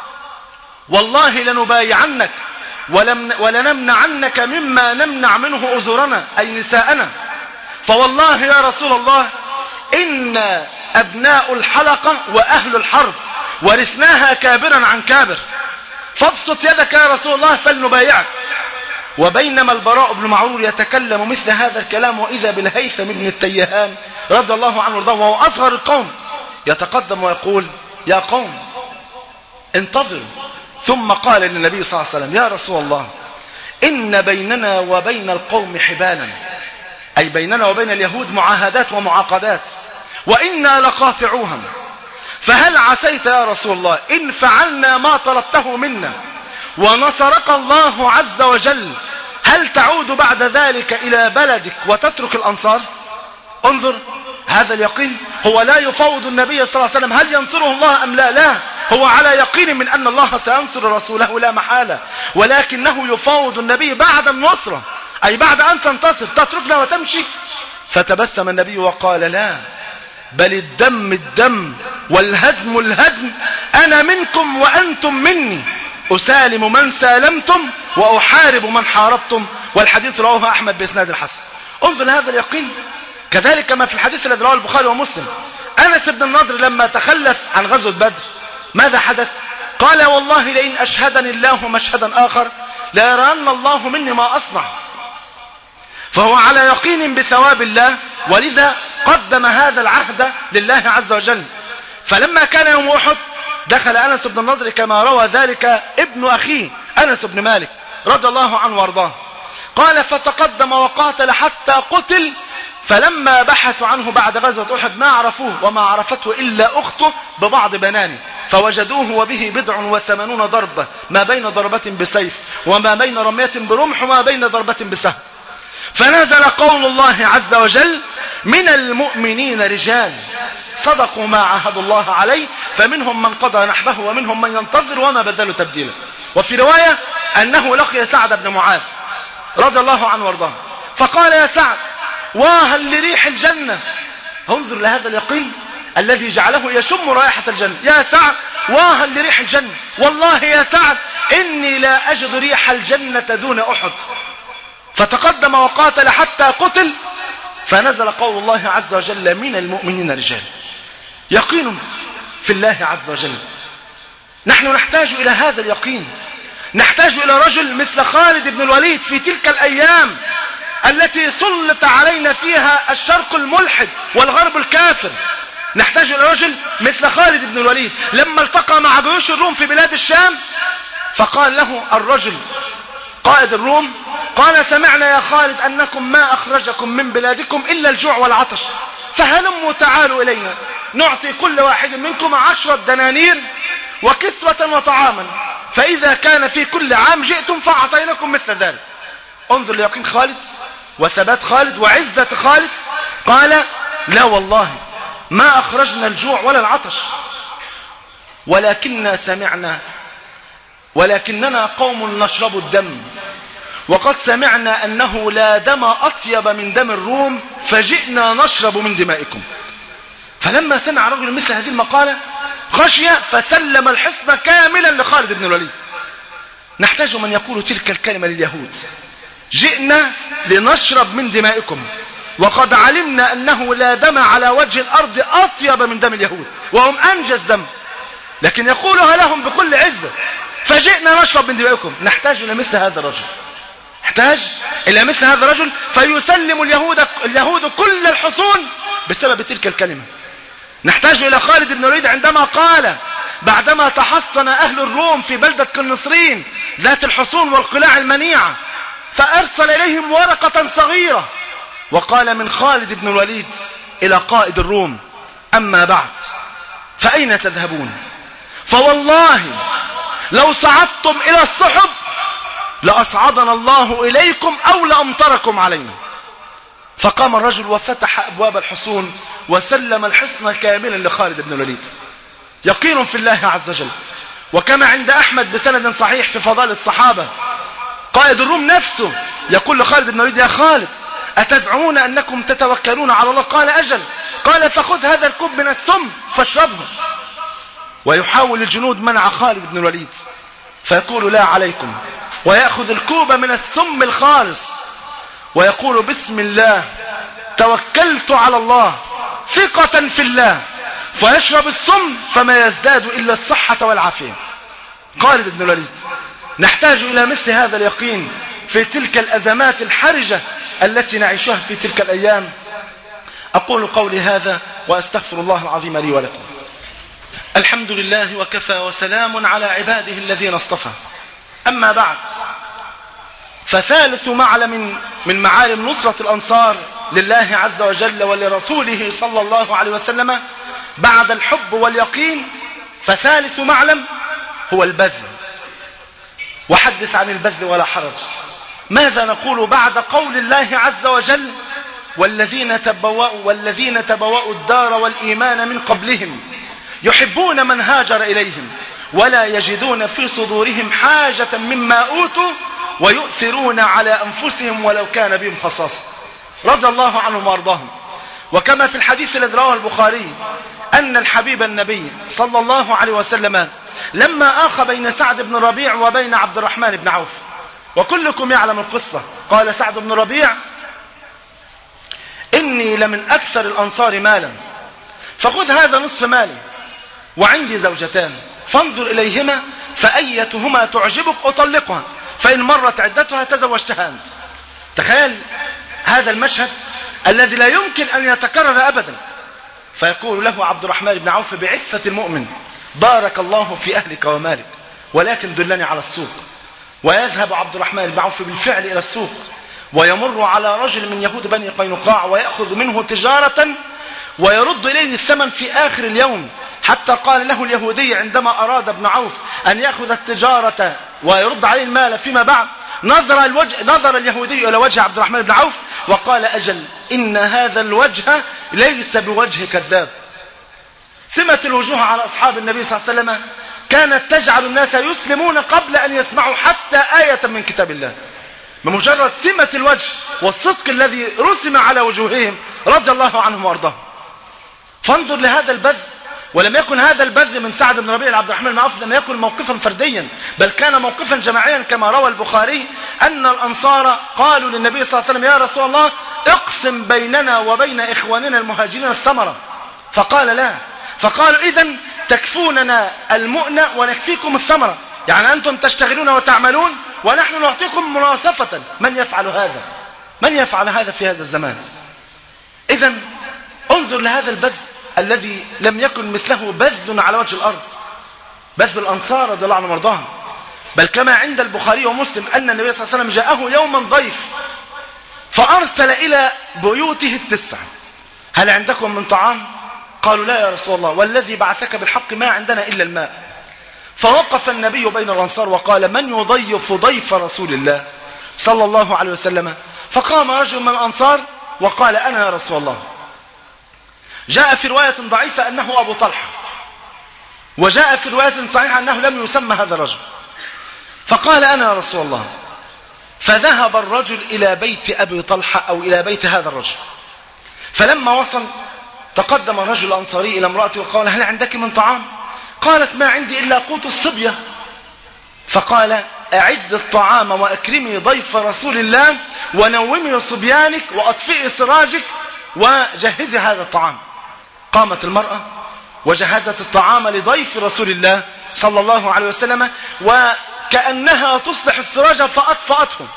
والله لنبايعنك ولنمنعنك مما نمنع منه أزورنا أي نساءنا. فوالله يا رسول الله إن أبناء الحلقة وأهل الحرب ورثناها كابرا عن كابر، فابسط يدك يا رسول الله فلنبايعك. وبينما البراء بن معرور يتكلم مثل هذا الكلام وإذا بالهيثم بن التيهان رضي الله عنه وارضاه وهو أصغر القوم يتقدم ويقول: يا قوم انتظروا. ثم قال للنبي صلى الله عليه وسلم: يا رسول الله إن بيننا وبين القوم حبالا، أي بيننا وبين اليهود معاهدات ومعاقدات، وإنا لقاطعوهم، فهل عسيت يا رسول الله إن فعلنا ما طلبته منا ونصرك الله عز وجل، هل تعود بعد ذلك إلى بلدك وتترك الأنصار؟ انظر هذا اليقين، هو لا يفوض النبي صلى الله عليه وسلم هل ينصره الله أم لا، لا، هو على يقين من أن الله سينصر رسوله لا محالة، ولكنه يفوض النبي بعد النصرة، أي بعد أن تنتصر تتركنا وتمشي. فتبسم النبي وقال: لا، بل الدم الدم والهدم الهدم، أنا منكم وأنتم مني، أسالم من سالمتم وأحارب من حاربتم. والحديث رواه أحمد بإسناد الحسن. انظر هذا اليقين. كذلك ما في الحديث الذي رواه البخاري ومسلم، أنس بن النضر لما تخلف عن غزوة بدر ماذا حدث؟ قال: والله لئن أشهدني الله مشهدا آخر ليرين الله مني ما أصنع. فهو على يقين بثواب الله، ولذا قدم هذا العهد لله عز وجل. فلما كان يوم أحد دخل أنس بن النضر كما روى ذلك ابن أخيه أنس بن مالك رضي الله عنه وارضاه، قال: فتقدم وقاتل حتى قتل، فلما بحثوا عنه بعد غزوة أحد ما عرفوه وما عرفته إلا أخته ببعض بنانه، فوجدوه وبه 87 ضربة، ما بين ضربة بسيف وما بين رمية برمح وما بين ضربة بسهم. فنزل قول الله عز وجل: من المؤمنين رجال صدقوا ما عاهدوا الله عليه فمنهم من قضى نحبه ومنهم من ينتظر وما بدلوا تبديلا. وفي رواية أنه لقي سعد بن معاذ رضي الله عنه وارضاه فقال: يا سعد واها لريح الجنة. انظر لهذا اليقين الذي جعله يشم رائحة الجنة. يا سعد واها لريح الجنة، والله يا سعد إني لا أجد ريح الجنة دون أحد. فتقدم وقاتل حتى قتل، فنزل قول الله عز وجل: من المؤمنين رجال. يقين في الله عز وجل. نحن نحتاج إلى هذا اليقين، نحتاج إلى رجل مثل خالد بن الوليد في تلك الأيام التي سلط علينا فيها الشرق الملحد والغرب الكافر. نحتاج إلى رجل مثل خالد بن الوليد لما التقى مع جيوش الروم في بلاد الشام، فقال له الرجل قائد الروم، قال: سمعنا يا خالد أنكم ما أخرجكم من بلادكم إلا الجوع والعطش، فهلموا تعالوا إلينا نعطي كل واحد منكم 10 دنانير وكسوة وطعاما، فإذا كان في كل عام جئتم فأعطيناكم مثل ذلك. انظر ليقين خالد وثبات خالد وعزة خالد. قال: لا والله ما أخرجنا الجوع ولا العطش، ولكننا قوم نشرب الدم، وقد سمعنا أنه لا دم أطيب من دم الروم فجئنا نشرب من دمائكم. فلما سمع رجل مثل هذه المقالة خشي فسلم الحصن كاملا لخالد بن الوليد. نحتاج من يقول تلك الكلمة لليهود: جئنا لنشرب من دمائكم، وقد علمنا أنه لا دم على وجه الأرض أطيب من دم اليهود وهم أنجز دم، لكن يقولها لهم بكل عزة: فجئنا نشرب من دمائكم. نحتاج إلى مثل هذا الرجل، نحتاج إلى مثل هذا الرجل فيسلم اليهود كل الحصون بسبب تلك الكلمة. نحتاج إلى خالد بن الوليد عندما قال بعدما تحصن أهل الروم في بلدة قنصرين ذات الحصون والقلاع المنيعة، فأرسل إليهم ورقة صغيرة وقال: من خالد بن الوليد إلى قائد الروم: أما بعد فأين تذهبون؟ فوالله لو صعدتم إلى السحب لأصعدنا الله إليكم أو لأمطركم علينا. فقام الرجل وفتح أبواب الحصون وسلم الحصن كاملا لخالد بن الوليد. يقين في الله عز وجل. وكما عند أحمد بسند صحيح في فضائل الصحابة، قائد الروم نفسه يقول لخالد بن الوليد: يا خالد أتزعمون أنكم تتوكلون على الله؟ قال: أجل. قال: فخذ هذا الكوب من السم فاشربه. ويحاول الجنود منع خالد بن الوليد فيقول: لا عليكم، ويأخذ الكوب من السم الخالص ويقول: بسم الله توكلت على الله ثقة في الله، فيشرب السم فما يزداد إلا الصحة والعافية. خالد بن الوليد. نحتاج إلى مثل هذا اليقين في تلك الأزمات الحرجة التي نعيشها في تلك الأيام. أقول قولي هذا وأستغفر الله العظيم لي ولكم. الحمد لله وكفى وسلام على عباده الذين اصطفى. أما بعد، فثالث معلم من معالم نصرة الأنصار لله عز وجل ولرسوله صلى الله عليه وسلم بعد الحب واليقين، فثالث معلم هو البذل. وحدث عن البذل ولا حرج. ماذا نقول بعد قول الله عز وجل: والذين تبوأوا الدار والإيمان من قبلهم يحبون من هاجر إليهم ولا يجدون في صدورهم حاجة مما أوتوا ويؤثرون على أنفسهم ولو كان بهم خصاصة. رضي الله عنهم وأرضاهم. وكما في الحديث الذي رواه البخاري أن الحبيب النبي صلى الله عليه وسلم لما آخى بين سعد بن ربيع وبين عبد الرحمن بن عوف، وكلكم يعلم القصة، قال سعد بن ربيع: إني لمن أكثر الأنصار مالا، فخذ هذا نصف مالي، وعندي زوجتان فانظر إليهما فأيتهما تعجبك أطلقها، فإن مرت عدتها تزوجتها أنت. تخيل هذا المشهد الذي لا يمكن أن يتكرر أبدا. فيقول له عبد الرحمن بن عوف بعفة المؤمن: بارك الله في أهلك ومالك، ولكن دلني على السوق. ويذهب عبد الرحمن بن عوف بالفعل إلى السوق، ويمر على رجل من يهود بني قينقاع ويأخذ منه تجارة ويرد إليه الثمن في آخر اليوم، حتى قال له اليهودي عندما أراد ابن عوف أن يأخذ التجارة ويرد عليه المال فيما بعد، نظر اليهودي إلى وجه عبد الرحمن بن عوف وقال أجل إن هذا الوجه ليس بوجه كذاب. سمة الوجوه على أصحاب النبي صلى الله عليه وسلم كانت تجعل الناس يسلمون قبل أن يسمعوا حتى آية من كتاب الله، بمجرد سمة الوجه والصدق الذي رسم على وجوههم رضي الله عنهم وارضاهم. فانظر لهذا البذل، ولم يكن هذا البذل من سعد بن ربيع عبد الرحمن بن عوف لم يكن موقفا فرديا، بل كان موقفا جماعيا، كما روى البخاري أن الأنصار قالوا للنبي صلى الله عليه وسلم يا رسول الله اقسم بيننا وبين إخواننا المهاجرين الثمرة، فقال لا، فقالوا إذن تكفوننا المؤنة ونكفيكم الثمرة، يعني أنتم تشتغلون وتعملون ونحن نعطيكم مناصفة. من يفعل هذا؟ من يفعل هذا في هذا الزمان؟ إذن انظر لهذا البذل الذي لم يكن مثله بذل على وجه الأرض، بذل الأنصار رضي الله عنهم وارضاهم. بل كما عند البخاري ومسلم أن النبي صلى الله عليه وسلم جاءه يوما ضيف فأرسل إلى بيوته 9: هل عندكم من طعام؟ قالوا لا يا رسول الله، والذي بعثك بالحق ما عندنا إلا الماء. فوقف النبي بين الأنصار وقال من يضيف ضيف رسول الله صلى الله عليه وسلم؟ فقام رجل من الأنصار وقال أنا يا رسول الله. جاء في رواية ضعيفة أنه أبو طلحة، وجاء في رواية صحيحة أنه لم يسمى هذا الرجل. فقال أنا يا رسول الله. فذهب الرجل إلى بيت أبي طلحة أو إلى بيت هذا الرجل، فلما وصل تقدم الرجل الأنصاري إلى امرأته وقال هل عندك من طعام؟ قالت ما عندي إلا قوت الصبية. فقال أعد الطعام وأكرمي ضيف رسول الله ونومي صبيانك وأطفئي سراجك وجهزي هذا الطعام. قامت المرأة وجهزت الطعام لضيف رسول الله صلى الله عليه وسلم، وكأنها تصلح السراج فأطفأته،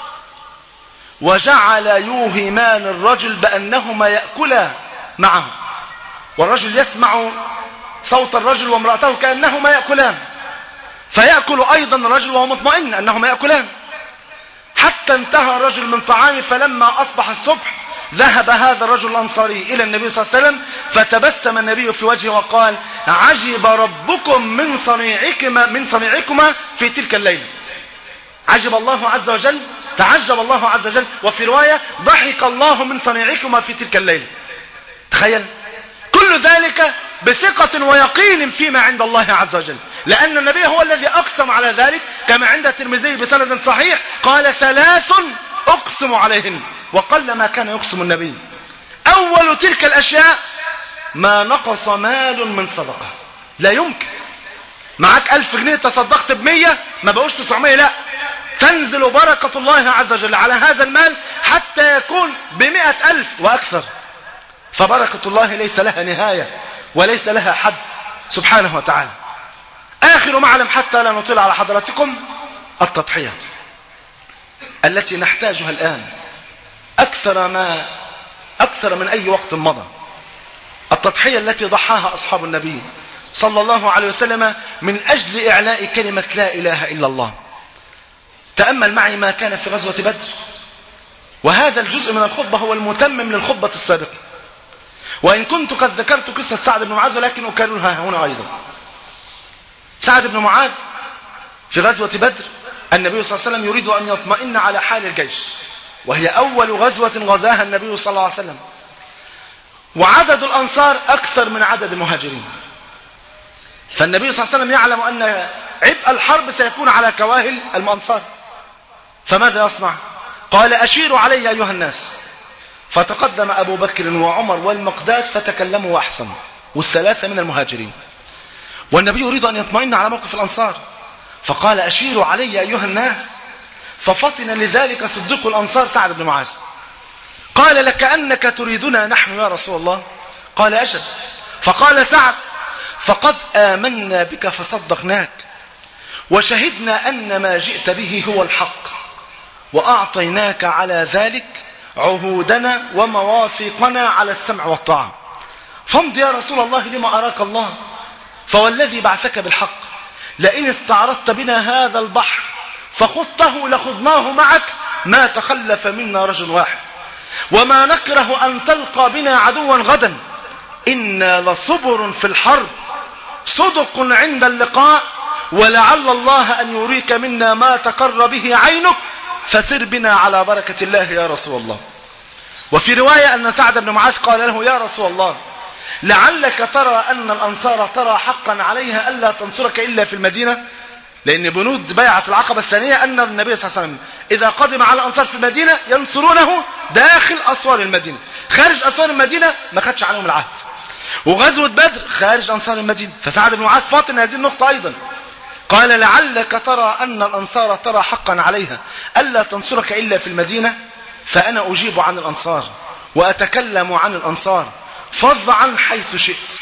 وجعل يوهمان الرجل بأنهما يأكلا معه، والرجل يسمع صوت الرجل وامرأته كأنهما يأكلان، فيأكل أيضا الرجل وهو مطمئن أنهما يأكلان، حتى انتهى الرجل من طعامه. فلما أصبح الصبح ذهب هذا الرجل الأنصاري إلى النبي صلى الله عليه وسلم، فتبسم النبي في وجهه وقال عجب ربكم من صنيعكما في تلك الليلة. عجب الله عز وجل، تعجب الله عز وجل، وفي رواية ضحك الله من صنيعكما في تلك الليلة. تخيل كل ذلك بثقة ويقين فيما عند الله عز وجل، لأن النبي هو الذي أقسم على ذلك، كما عند الترمذي بسند صحيح قال 3 أقسم عليهن، وقل ما كان يقسم النبي. أول تلك الأشياء ما نقص مال من صدقة، لا يمكن. معك 1000 جنيه تصدقت ب100 ما بقوش 900، لا، تنزل بركة الله عز وجل على هذا المال حتى يكون ب100,000 وأكثر. فبركة الله ليس لها نهاية وليس لها حد سبحانه وتعالى. آخر معلم حتى لا نطيل على حضراتكم، التضحية التي نحتاجها الآن أكثر من أي وقت مضى. التضحية التي ضحاها أصحاب النبي صلى الله عليه وسلم من أجل إعلاء كلمة لا إله إلا الله. تأمل معي ما كان في غزوة بدر، وهذا الجزء من الخطبة هو المتمم للخطبة السابقة، وإن كنت قد ذكرت قصة سعد بن معاذ ولكن أكررها هنا أيضا. سعد بن معاذ في غزوة بدر النبي صلى الله عليه وسلم يريد أن يطمئن على حال الجيش، وهي أول غزوة غزاها النبي صلى الله عليه وسلم، وعدد الأنصار أكثر من عدد المهاجرين، فالنبي صلى الله عليه وسلم يعلم أن عبء الحرب سيكون على كواهل الأنصار. فماذا يصنع؟ قال أشيروا علي أيها الناس. فتقدم أبو بكر وعمر والمقداد فتكلموا وأحسنوا، والثلاثة من المهاجرين، والنبي يريد أن يطمئن على موقف الأنصار، فقال أشيروا علي أيها الناس. ففطن لذلك صديق الأنصار سعد بن معاذ، قال لكأنك تريدنا نحن يا رسول الله؟ قال أجل. فقال سعد فقد آمنا بك فصدقناك، وشهدنا أن ما جئت به هو الحق، وأعطيناك على ذلك عهودنا ومواثيقنا على السمع والطاعة، فامض يا رسول الله لما أراك الله، فوالذي بعثك بالحق لئن استعرضت بنا هذا البحر فخضته لخضناه معك ما تخلف منا رجل واحد، وما نكره أن تلقى بنا عدوا غدا، إنا لصبر في الحرب صدق عند اللقاء، ولعل الله أن يريك منا ما تقر به عينك، فسر بنا على بركة الله يا رسول الله. وفي رواية أن سعد بن معاذ قال له: يا رسول الله، لعلك ترى أن الأنصار ترى حقا عليها ألا تنصرك إلا في المدينة، لأن بنود بيعة العقبة الثانية أن النبي صلى الله عليه وسلم إذا قدم على الأنصار في المدينة ينصرونه داخل أسوار المدينة، خارج أسوار المدينة ما خدش عليهم العهد. وغزوة بدر خارج أنصار المدينة. فسعد بن معاذ فاطن هذه النقطة أيضا، قال: لعلك ترى أن الأنصار ترى حقا عليها ألا تنصرك إلا في المدينة، فأنا أجيب عن الأنصار وأتكلم عن الأنصار، فض عن حيث شئت،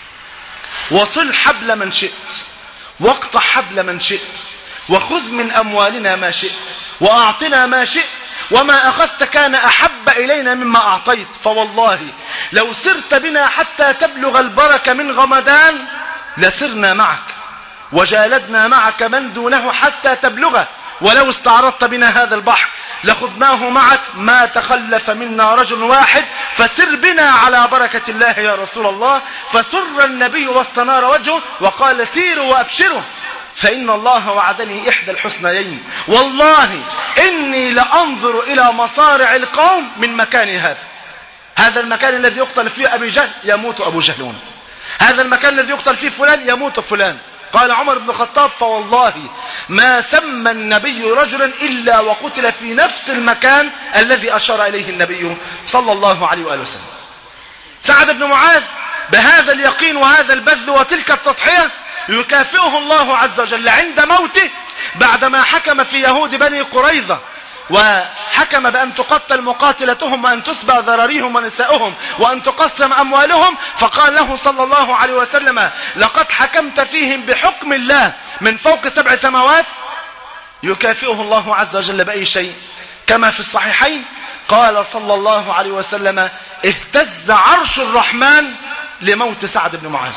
وصل حبل من شئت، واقطع حبل من شئت، وخذ من أموالنا ما شئت، وأعطنا ما شئت، وما أخذت كان أحب إلينا مما أعطيت، فوالله لو سرت بنا حتى تبلغ البركة من غمدان لسرنا معك، وجالدنا معك من دونه حتى تبلغه، ولو استعرضت بنا هذا البحر لخذناه معك، ما تخلف منا رجل واحد، فسر بنا على بركة الله يا رسول الله. فسر النبي واستنار وجهه وقال: سيروا وأبشروا، فإن الله وعدني إحدى الحسنيين، والله إني لأنظر إلى مصارع القوم من مكان هذا المكان الذي يقتل فيه أبي جهل يموت أبو جهلون، هذا المكان الذي يقتل فيه فلان يموت فلان. قال عمر بن الخطاب: فوالله ما سمى النبي رجلا إلا وقتل في نفس المكان الذي أشار إليه النبي صلى الله عليه وآله وسلم. سعد بن معاذ بهذا اليقين وهذا البذل وتلك التضحية يكافئه الله عز وجل عند موته، بعدما حكم في يهود بني قريظة وحكم بأن تقتل مقاتلتهم وأن تسبى ذراريهم ونساؤهم وأن تقسم أموالهم، فقال له صلى الله عليه وسلم: لقد حكمت فيهم بحكم الله من فوق 7 سماوات. يكافئه الله عز وجل بأي شيء؟ كما في الصحيحين قال صلى الله عليه وسلم: اهتز عرش الرحمن لموت سعد بن معاذ،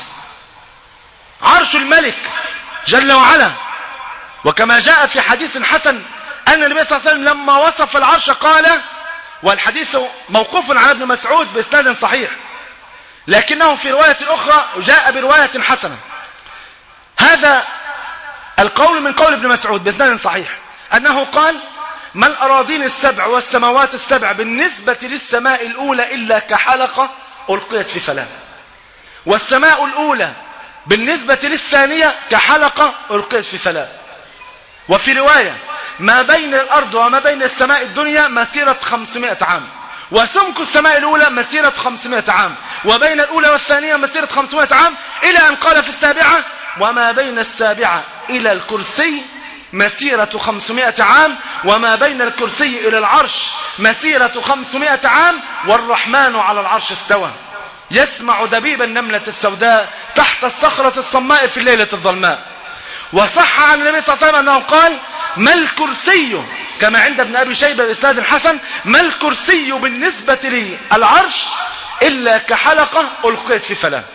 عرش الملك جل وعلا. وكما جاء في حديث حسن أن النبي صلى الله عليه وسلم لما وصف العرش قال، والحديث موقوف على ابن مسعود بإسناد صحيح، لكنه في رواية أخرى جاء برواية حسنة، هذا القول من قول ابن مسعود بإسناد صحيح، أنه قال: ما الأراضين 7 والسماوات 7 بالنسبة للسماء الأولى إلا كحلقة ألقيت في فلاة، والسماء الأولى بالنسبة للثانية كحلقة ألقيت في فلاة. وفي رواية: ما بين الأرض وما بين السماء الدنيا مسيرة 500 عام، وسمك السماء الأولى مسيرة 500 عام، وبين الأولى والثانية مسيرة 500 عام، إلى أن قال في السابعة: وما بين السابعة إلى الكرسي مسيرة 500 عام، وما بين الكرسي إلى العرش مسيرة 500 عام، والرحمن على العرش استوى، يسمع دبيب النملة السوداء تحت الصخرة الصماء في الليلة الظلماء. وصح عن النبي صلى الله عليه وسلم أنه قال: ما الكرسي، كما عند ابن أبي شيبة بإسناد حسن: ما الكرسي بالنسبة للعرش إلا كحلقة ألقيت في فلاة،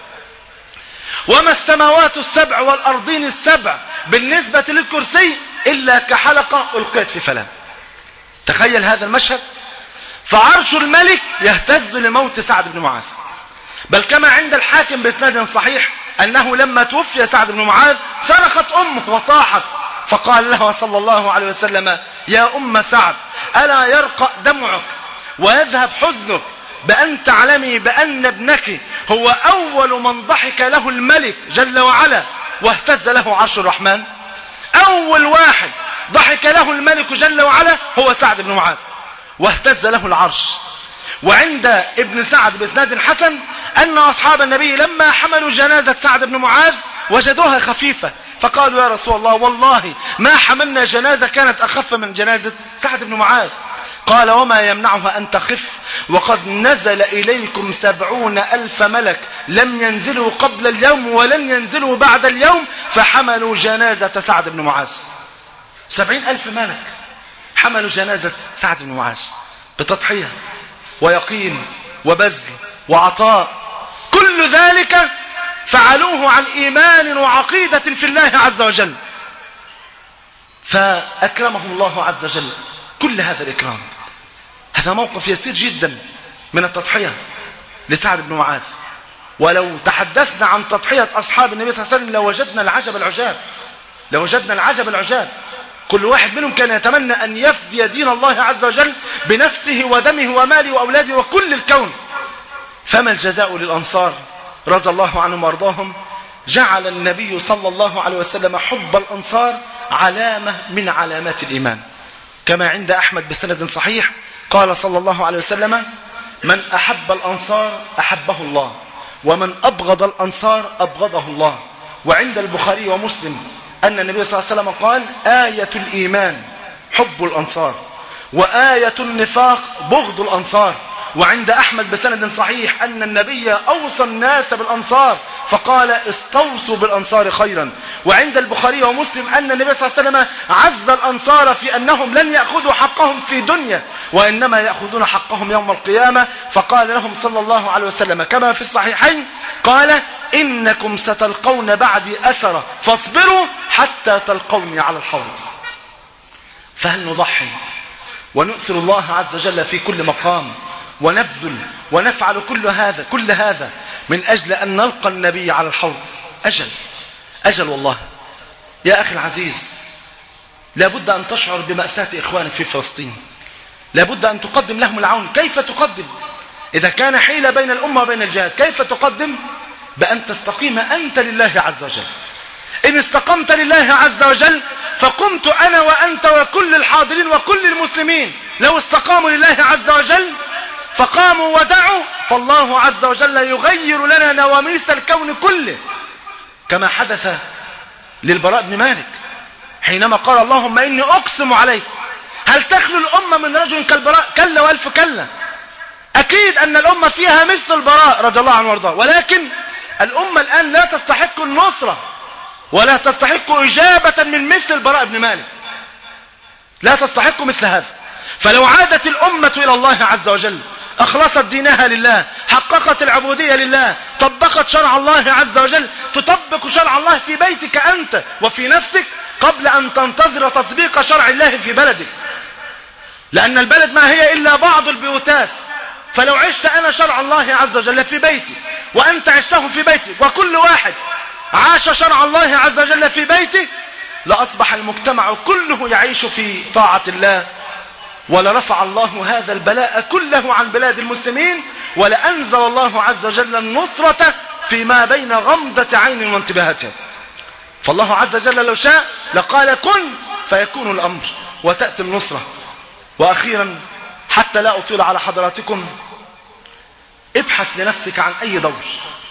وما السماوات 7 والأرضين 7 بالنسبة للكرسي إلا كحلقة ألقيت في فلاة. تخيل هذا المشهد. فعرش الملك يهتز لموت سعد بن معاذ، بل كما عند الحاكم بإسناد صحيح أنه لما توفي سعد بن معاذ صرخت أمه وصاحت، فقال لها صلى الله عليه وسلم: يا أم سعد، ألا يرقى دمعك ويذهب حزنك بأن تعلمي بأن ابنك هو أول من ضحك له الملك جل وعلا واهتز له عرش الرحمن؟ أول واحد ضحك له الملك جل وعلا هو سعد بن معاذ واهتز له العرش. وعند ابن سعد بإسناد حسن أن أصحاب النبي لما حملوا جنازة سعد بن معاذ وجدوها خفيفة، فقالوا: يا رسول الله، والله ما حملنا جنازة كانت أخف من جنازة سعد بن معاذ. قال: وما يمنعها أن تخف وقد نزل إليكم 70,000 ملك لم ينزلوا قبل اليوم ولن ينزلوا بعد اليوم فحملوا جنازة سعد بن معاذ. 70,000 ملك حملوا جنازة سعد بن معاذ بتضحية ويقين وبذل وعطاء، كل ذلك فعلوه عن إيمان وعقيدة في الله عز وجل، فأكرمهم الله عز وجل كل هذا الإكرام. هذا موقف يسير جدا من التضحية لسعد بن معاذ. ولو تحدثنا عن تضحية أصحاب النبي صلى الله عليه وسلم لوجدنا العجب العجاب. كل واحد منهم كان يتمنى أن يفدي دين الله عز وجل بنفسه ودمه وماله وأولاده وكل الكون. فما الجزاء للأنصار رضي الله عنهم وارضاهم؟ جعل النبي صلى الله عليه وسلم حب الأنصار علامة من علامات الإيمان، كما عند أحمد بسند صحيح قال صلى الله عليه وسلم: من أحب الأنصار أحبه الله، ومن أبغض الأنصار أبغضه الله. وعند البخاري ومسلم أن النبي صلى الله عليه وسلم قال: آية الإيمان حب الأنصار، وآية النفاق بغض الأنصار. وعند أحمد بسند صحيح أن النبي أوصى الناس بالأنصار فقال: استوصوا بالأنصار خيرا. وعند البخاري ومسلم أن النبي صلى الله عليه وسلم عز الأنصار في أنهم لن يأخذوا حقهم في دنيا، وإنما يأخذون حقهم يوم القيامة. فقال لهم صلى الله عليه وسلم كما في الصحيحين قال: إنكم ستلقون بعدي أثرا فاصبروا حتى تلقوني على الحوض. فهل نضحي ونؤثر الله عز وجل في كل مقام ونبذل ونفعل كل هذا من أجل أن نلقى النبي على الحوض؟ أجل والله. يا أخي العزيز، لابد أن تشعر بمأساة إخوانك في فلسطين، لابد أن تقدم لهم العون. كيف تقدم؟ إذا كان حيلة بين الأمة وبين الجهاد، كيف تقدم؟ بأن تستقيم أنت لله عز وجل. إن استقمت لله عز وجل فقمت أنا وأنت وكل الحاضرين وكل المسلمين، لو استقاموا لله عز وجل فقاموا ودعوا، فالله عز وجل يغير لنا نواميس الكون كله، كما حدث للبراء بن مالك حينما قال: اللهم إني أقسم عليك. هل تخلو الأمة من رجل كالبراء؟ كلا وألف كلا. أكيد أن الأمة فيها مثل البراء رضي الله عنه وارضاه، ولكن الأمة الآن لا تستحق النصرة ولا تستحق إجابة من مثل البراء بن مالك، لا تستحق مثل هذا. فلو عادت الأمة إلى الله عز وجل، أخلصت دينها لله، حققت العبودية لله، طبقت شرع الله عز وجل، تطبق شرع الله في بيتك أنت وفي نفسك قبل أن تنتظر تطبيق شرع الله في بلدك، لأن البلد ما هي إلا بعض البيوتات. فلو عشت أنا شرع الله عز وجل في بيتي وأنت عشته في بيتك وكل واحد عاش شرع الله عز وجل في بيته، لأصبح المجتمع كله يعيش في طاعة الله، ولرفع الله هذا البلاء كله عن بلاد المسلمين، ولأنزل الله عز وجل النصرة فيما بين غمضة عين وانتباهتها. فالله عز وجل لو شاء لقال كن فيكون الأمر وتأتي النصرة. وأخيرا حتى لا أطيل على حضراتكم، ابحث لنفسك عن أي دور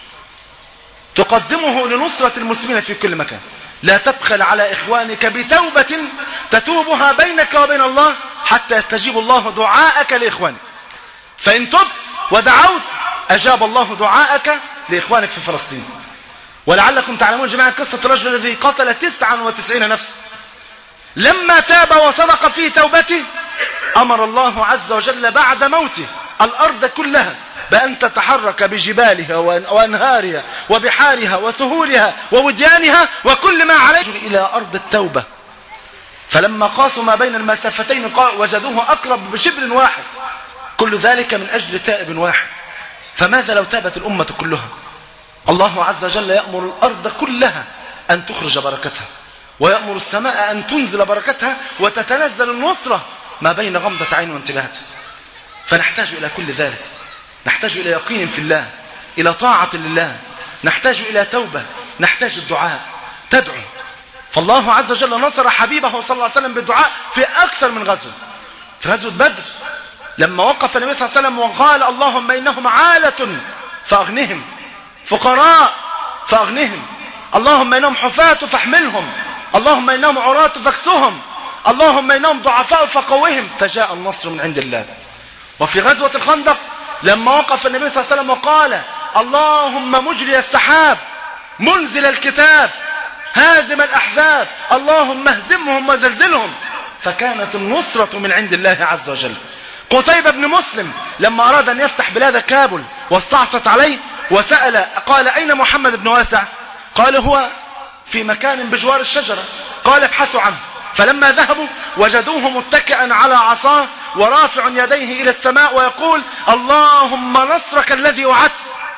تقدمه لنصرة المسلمين في كل مكان. لا تبخل على إخوانك بتوبة تتوبها بينك وبين الله حتى يستجيب الله دعاءك لإخوانك. فإن تبت ودعوت أجاب الله دعاءك لإخوانك في فلسطين. ولعلكم تعلمون جميعا قصة الرجل الذي قتل 99 نفس، لما تاب وصدق في توبته أمر الله عز وجل بعد موته الأرض كلها بأن تتحرك بجبالها وأنهارها وبحارها وسهولها ووديانها وكل ما عليه إلى أرض التوبة. فلما قاسوا ما بين المسافتين وجدوه أقرب بشبر واحد، كل ذلك من أجل تائب واحد. فماذا لو تابت الأمة كلها؟ الله عز وجل يأمر الأرض كلها أن تخرج بركتها، ويأمر السماء أن تنزل بركتها، وتتنزل النصرة ما بين غمضة عين وانتباهتها. فنحتاج إلى كل ذلك، نحتاج إلى يقين في الله، إلى طاعة لله، نحتاج إلى توبة، نحتاج الدعاء، تدعو. فالله عز وجل نصر حبيبه صلى الله عليه وسلم بالدعاء في أكثر من غزوة. في غزوة بدر لما وقف النبي صلى الله عليه وسلم وقال اللهم إنهم عالة فأغنهم، فقراء فأغنهم، اللهم إنهم حفاة فاحملهم، اللهم إنهم عراة فاكسهم، اللهم إنهم ضعفاء فقوهم، فجاء النصر من عند الله. وفي غزوة الخندق لما وقف النبي صلى الله عليه وسلم وقال اللهم مجري السحاب منزل الكتاب هازم الأحزاب اللهم اهزمهم وزلزلهم، فكانت النصرة من عند الله عز وجل. قتيبة بن مسلم لما أراد أن يفتح بلاد كابل واستعصت عليه وسأل قال أين محمد بن واسع؟ قال هو في مكان بجوار الشجرة. قال ابحثوا عنه. فلما ذهبوا وجدوه متكئا على عصاه ورافع يديه إلى السماء ويقول اللهم نصرك الذي وعدت.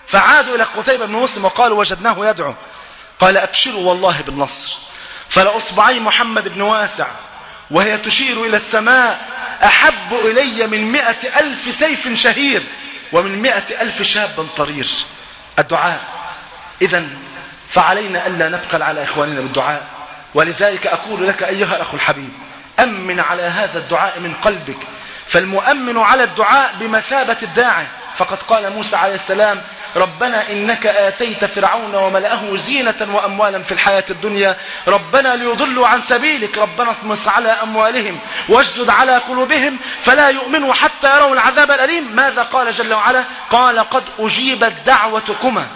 فعادوا إلى قتيبة بن مسلم وقالوا وجدناه يدعو. قال أبشروا والله بالنصر، فلأصبعي محمد بن واسع وهي تشير إلى السماء أحب إلي من 100,000 سيف شهير ومن 100,000 شاب طرير. الدعاء إذن فعلينا ألا نبخل على إخواننا بالدعاء. ولذلك أقول لك أيها الأخ الحبيب، أمن على هذا الدعاء من قلبك، فالمؤمن على الدعاء بمثابة الداعي. فقد قال موسى عليه السلام ربنا إنك آتيت فرعون وملأه زينة وأموالا في الحياة الدنيا ربنا ليضلوا عن سبيلك ربنا اطمس على أموالهم واشدد على قلوبهم فلا يؤمنوا حتى يروا العذاب الأليم. ماذا قال جل وعلا؟ قال قد أجيبت دعوتكما،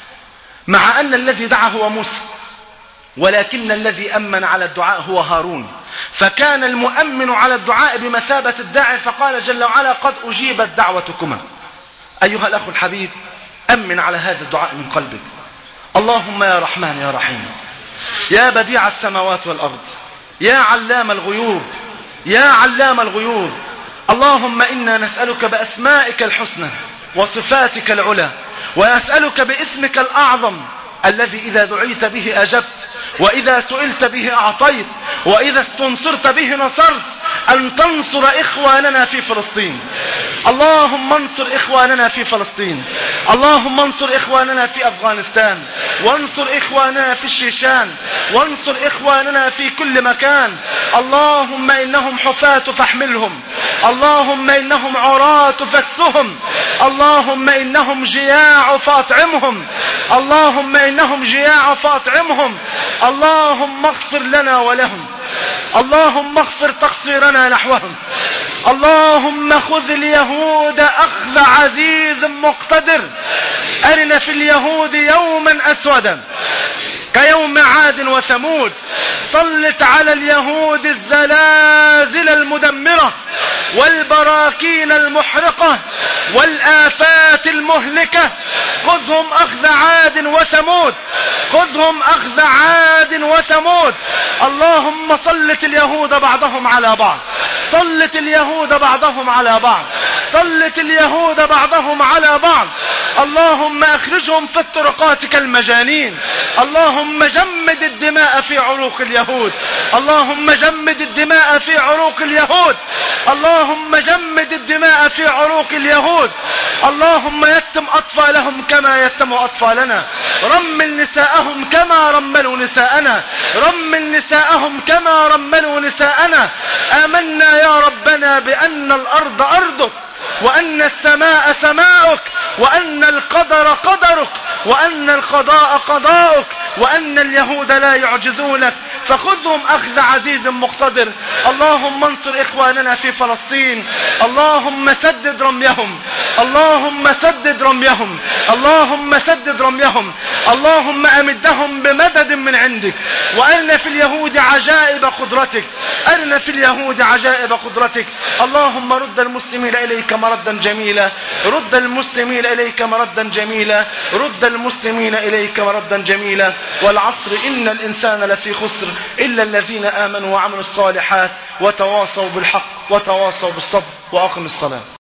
مع أن الذي دعا هو موسى، ولكن الذي أمن على الدعاء هو هارون. فكان المؤمن على الدعاء بمثابة الداعي، فقال جل وعلا قد أجيبت دعوتكما. أيها الأخ الحبيب، أمن على هذا الدعاء من قلبك. اللهم يا رحمن يا رحيم، يا بديع السماوات والأرض، يا علام الغيوب، يا علام الغيوب، اللهم إنا نسألك بأسمائك الحسنى وصفاتك العلى، ونسألك باسمك الأعظم الذي إذا دعيت به أجبت، وإذا سئلت به أعطيت، وإذا استنصرت به نصرت، أن تنصر إخواننا في فلسطين. اللهم انصر إخواننا في فلسطين، اللهم انصر إخواننا في أفغانستان، وانصر إخواننا في الشيشان، وانصر إخواننا في كل مكان. اللهم إنهم حفاة فاحملهم، اللهم إنهم عراة فاكسهم، اللهم إنهم جياع فاطعمهم، اللهم إنهم جياع فاطعمهم. اللهم اغفر لنا ولهم، اللهم اغفر تقصيرنا نحوهم. اللهم خذ اليهود أخذ عزيز مقتدر، أرنا في اليهود يوما أسودا كيوم عاد وثمود. سلط على اليهود الزلازل المدمرة والبراكين المحرقة والآفات المهلكة. خذهم أخذ عاد وثمود، خذهم أخذ عاد وثمود. اللهم سلط اليهود بعضهم على بعض، سلط اليهود بعضهم على بعض، سلط اليهود بعضهم على بعض. اللهم أخرجهم في الطرقات كالمجانين. اللهم جمد الدماء في عروق اليهود، اللهم جمد الدماء في عروق اليهود، اللهم جمد الدماء في عروق اليهود. اللهم يتم أطفالهم كما يتم أطفالنا، رمل نساءهم كما رملوا نساءنا، رمل نساءهم كما رملوا نساءنا. آمنا يا ربنا بأن الأرض أرضك، وأن السماء سماؤك، وأن القدر قدرك، وأن القضاء قضاؤك، وأن اليهود لا يعجزونك. فخذهم أخذ عزيز مقتدر. اللهم انصر إخواننا في فلسطين، اللهم سدد رميهم، اللهم سدد رميهم، اللهم سدد رميهم. اللهم أمدهم بمدد من عندك، وأرنا في اليهود عجائب قدرتك، أرنا في اليهود عجائب قدرتك. اللهم رد المسلمين إليك مردا جميلا، رد المسلمين إليك مردا جميلا، رد المسلمين إليك مردا جميلا. والعصر إن الإنسان لفي خسر إلا الذين آمنوا وعملوا الصالحات وتواصوا بالحق وتواصوا بالصبر. وأقم الصلاة.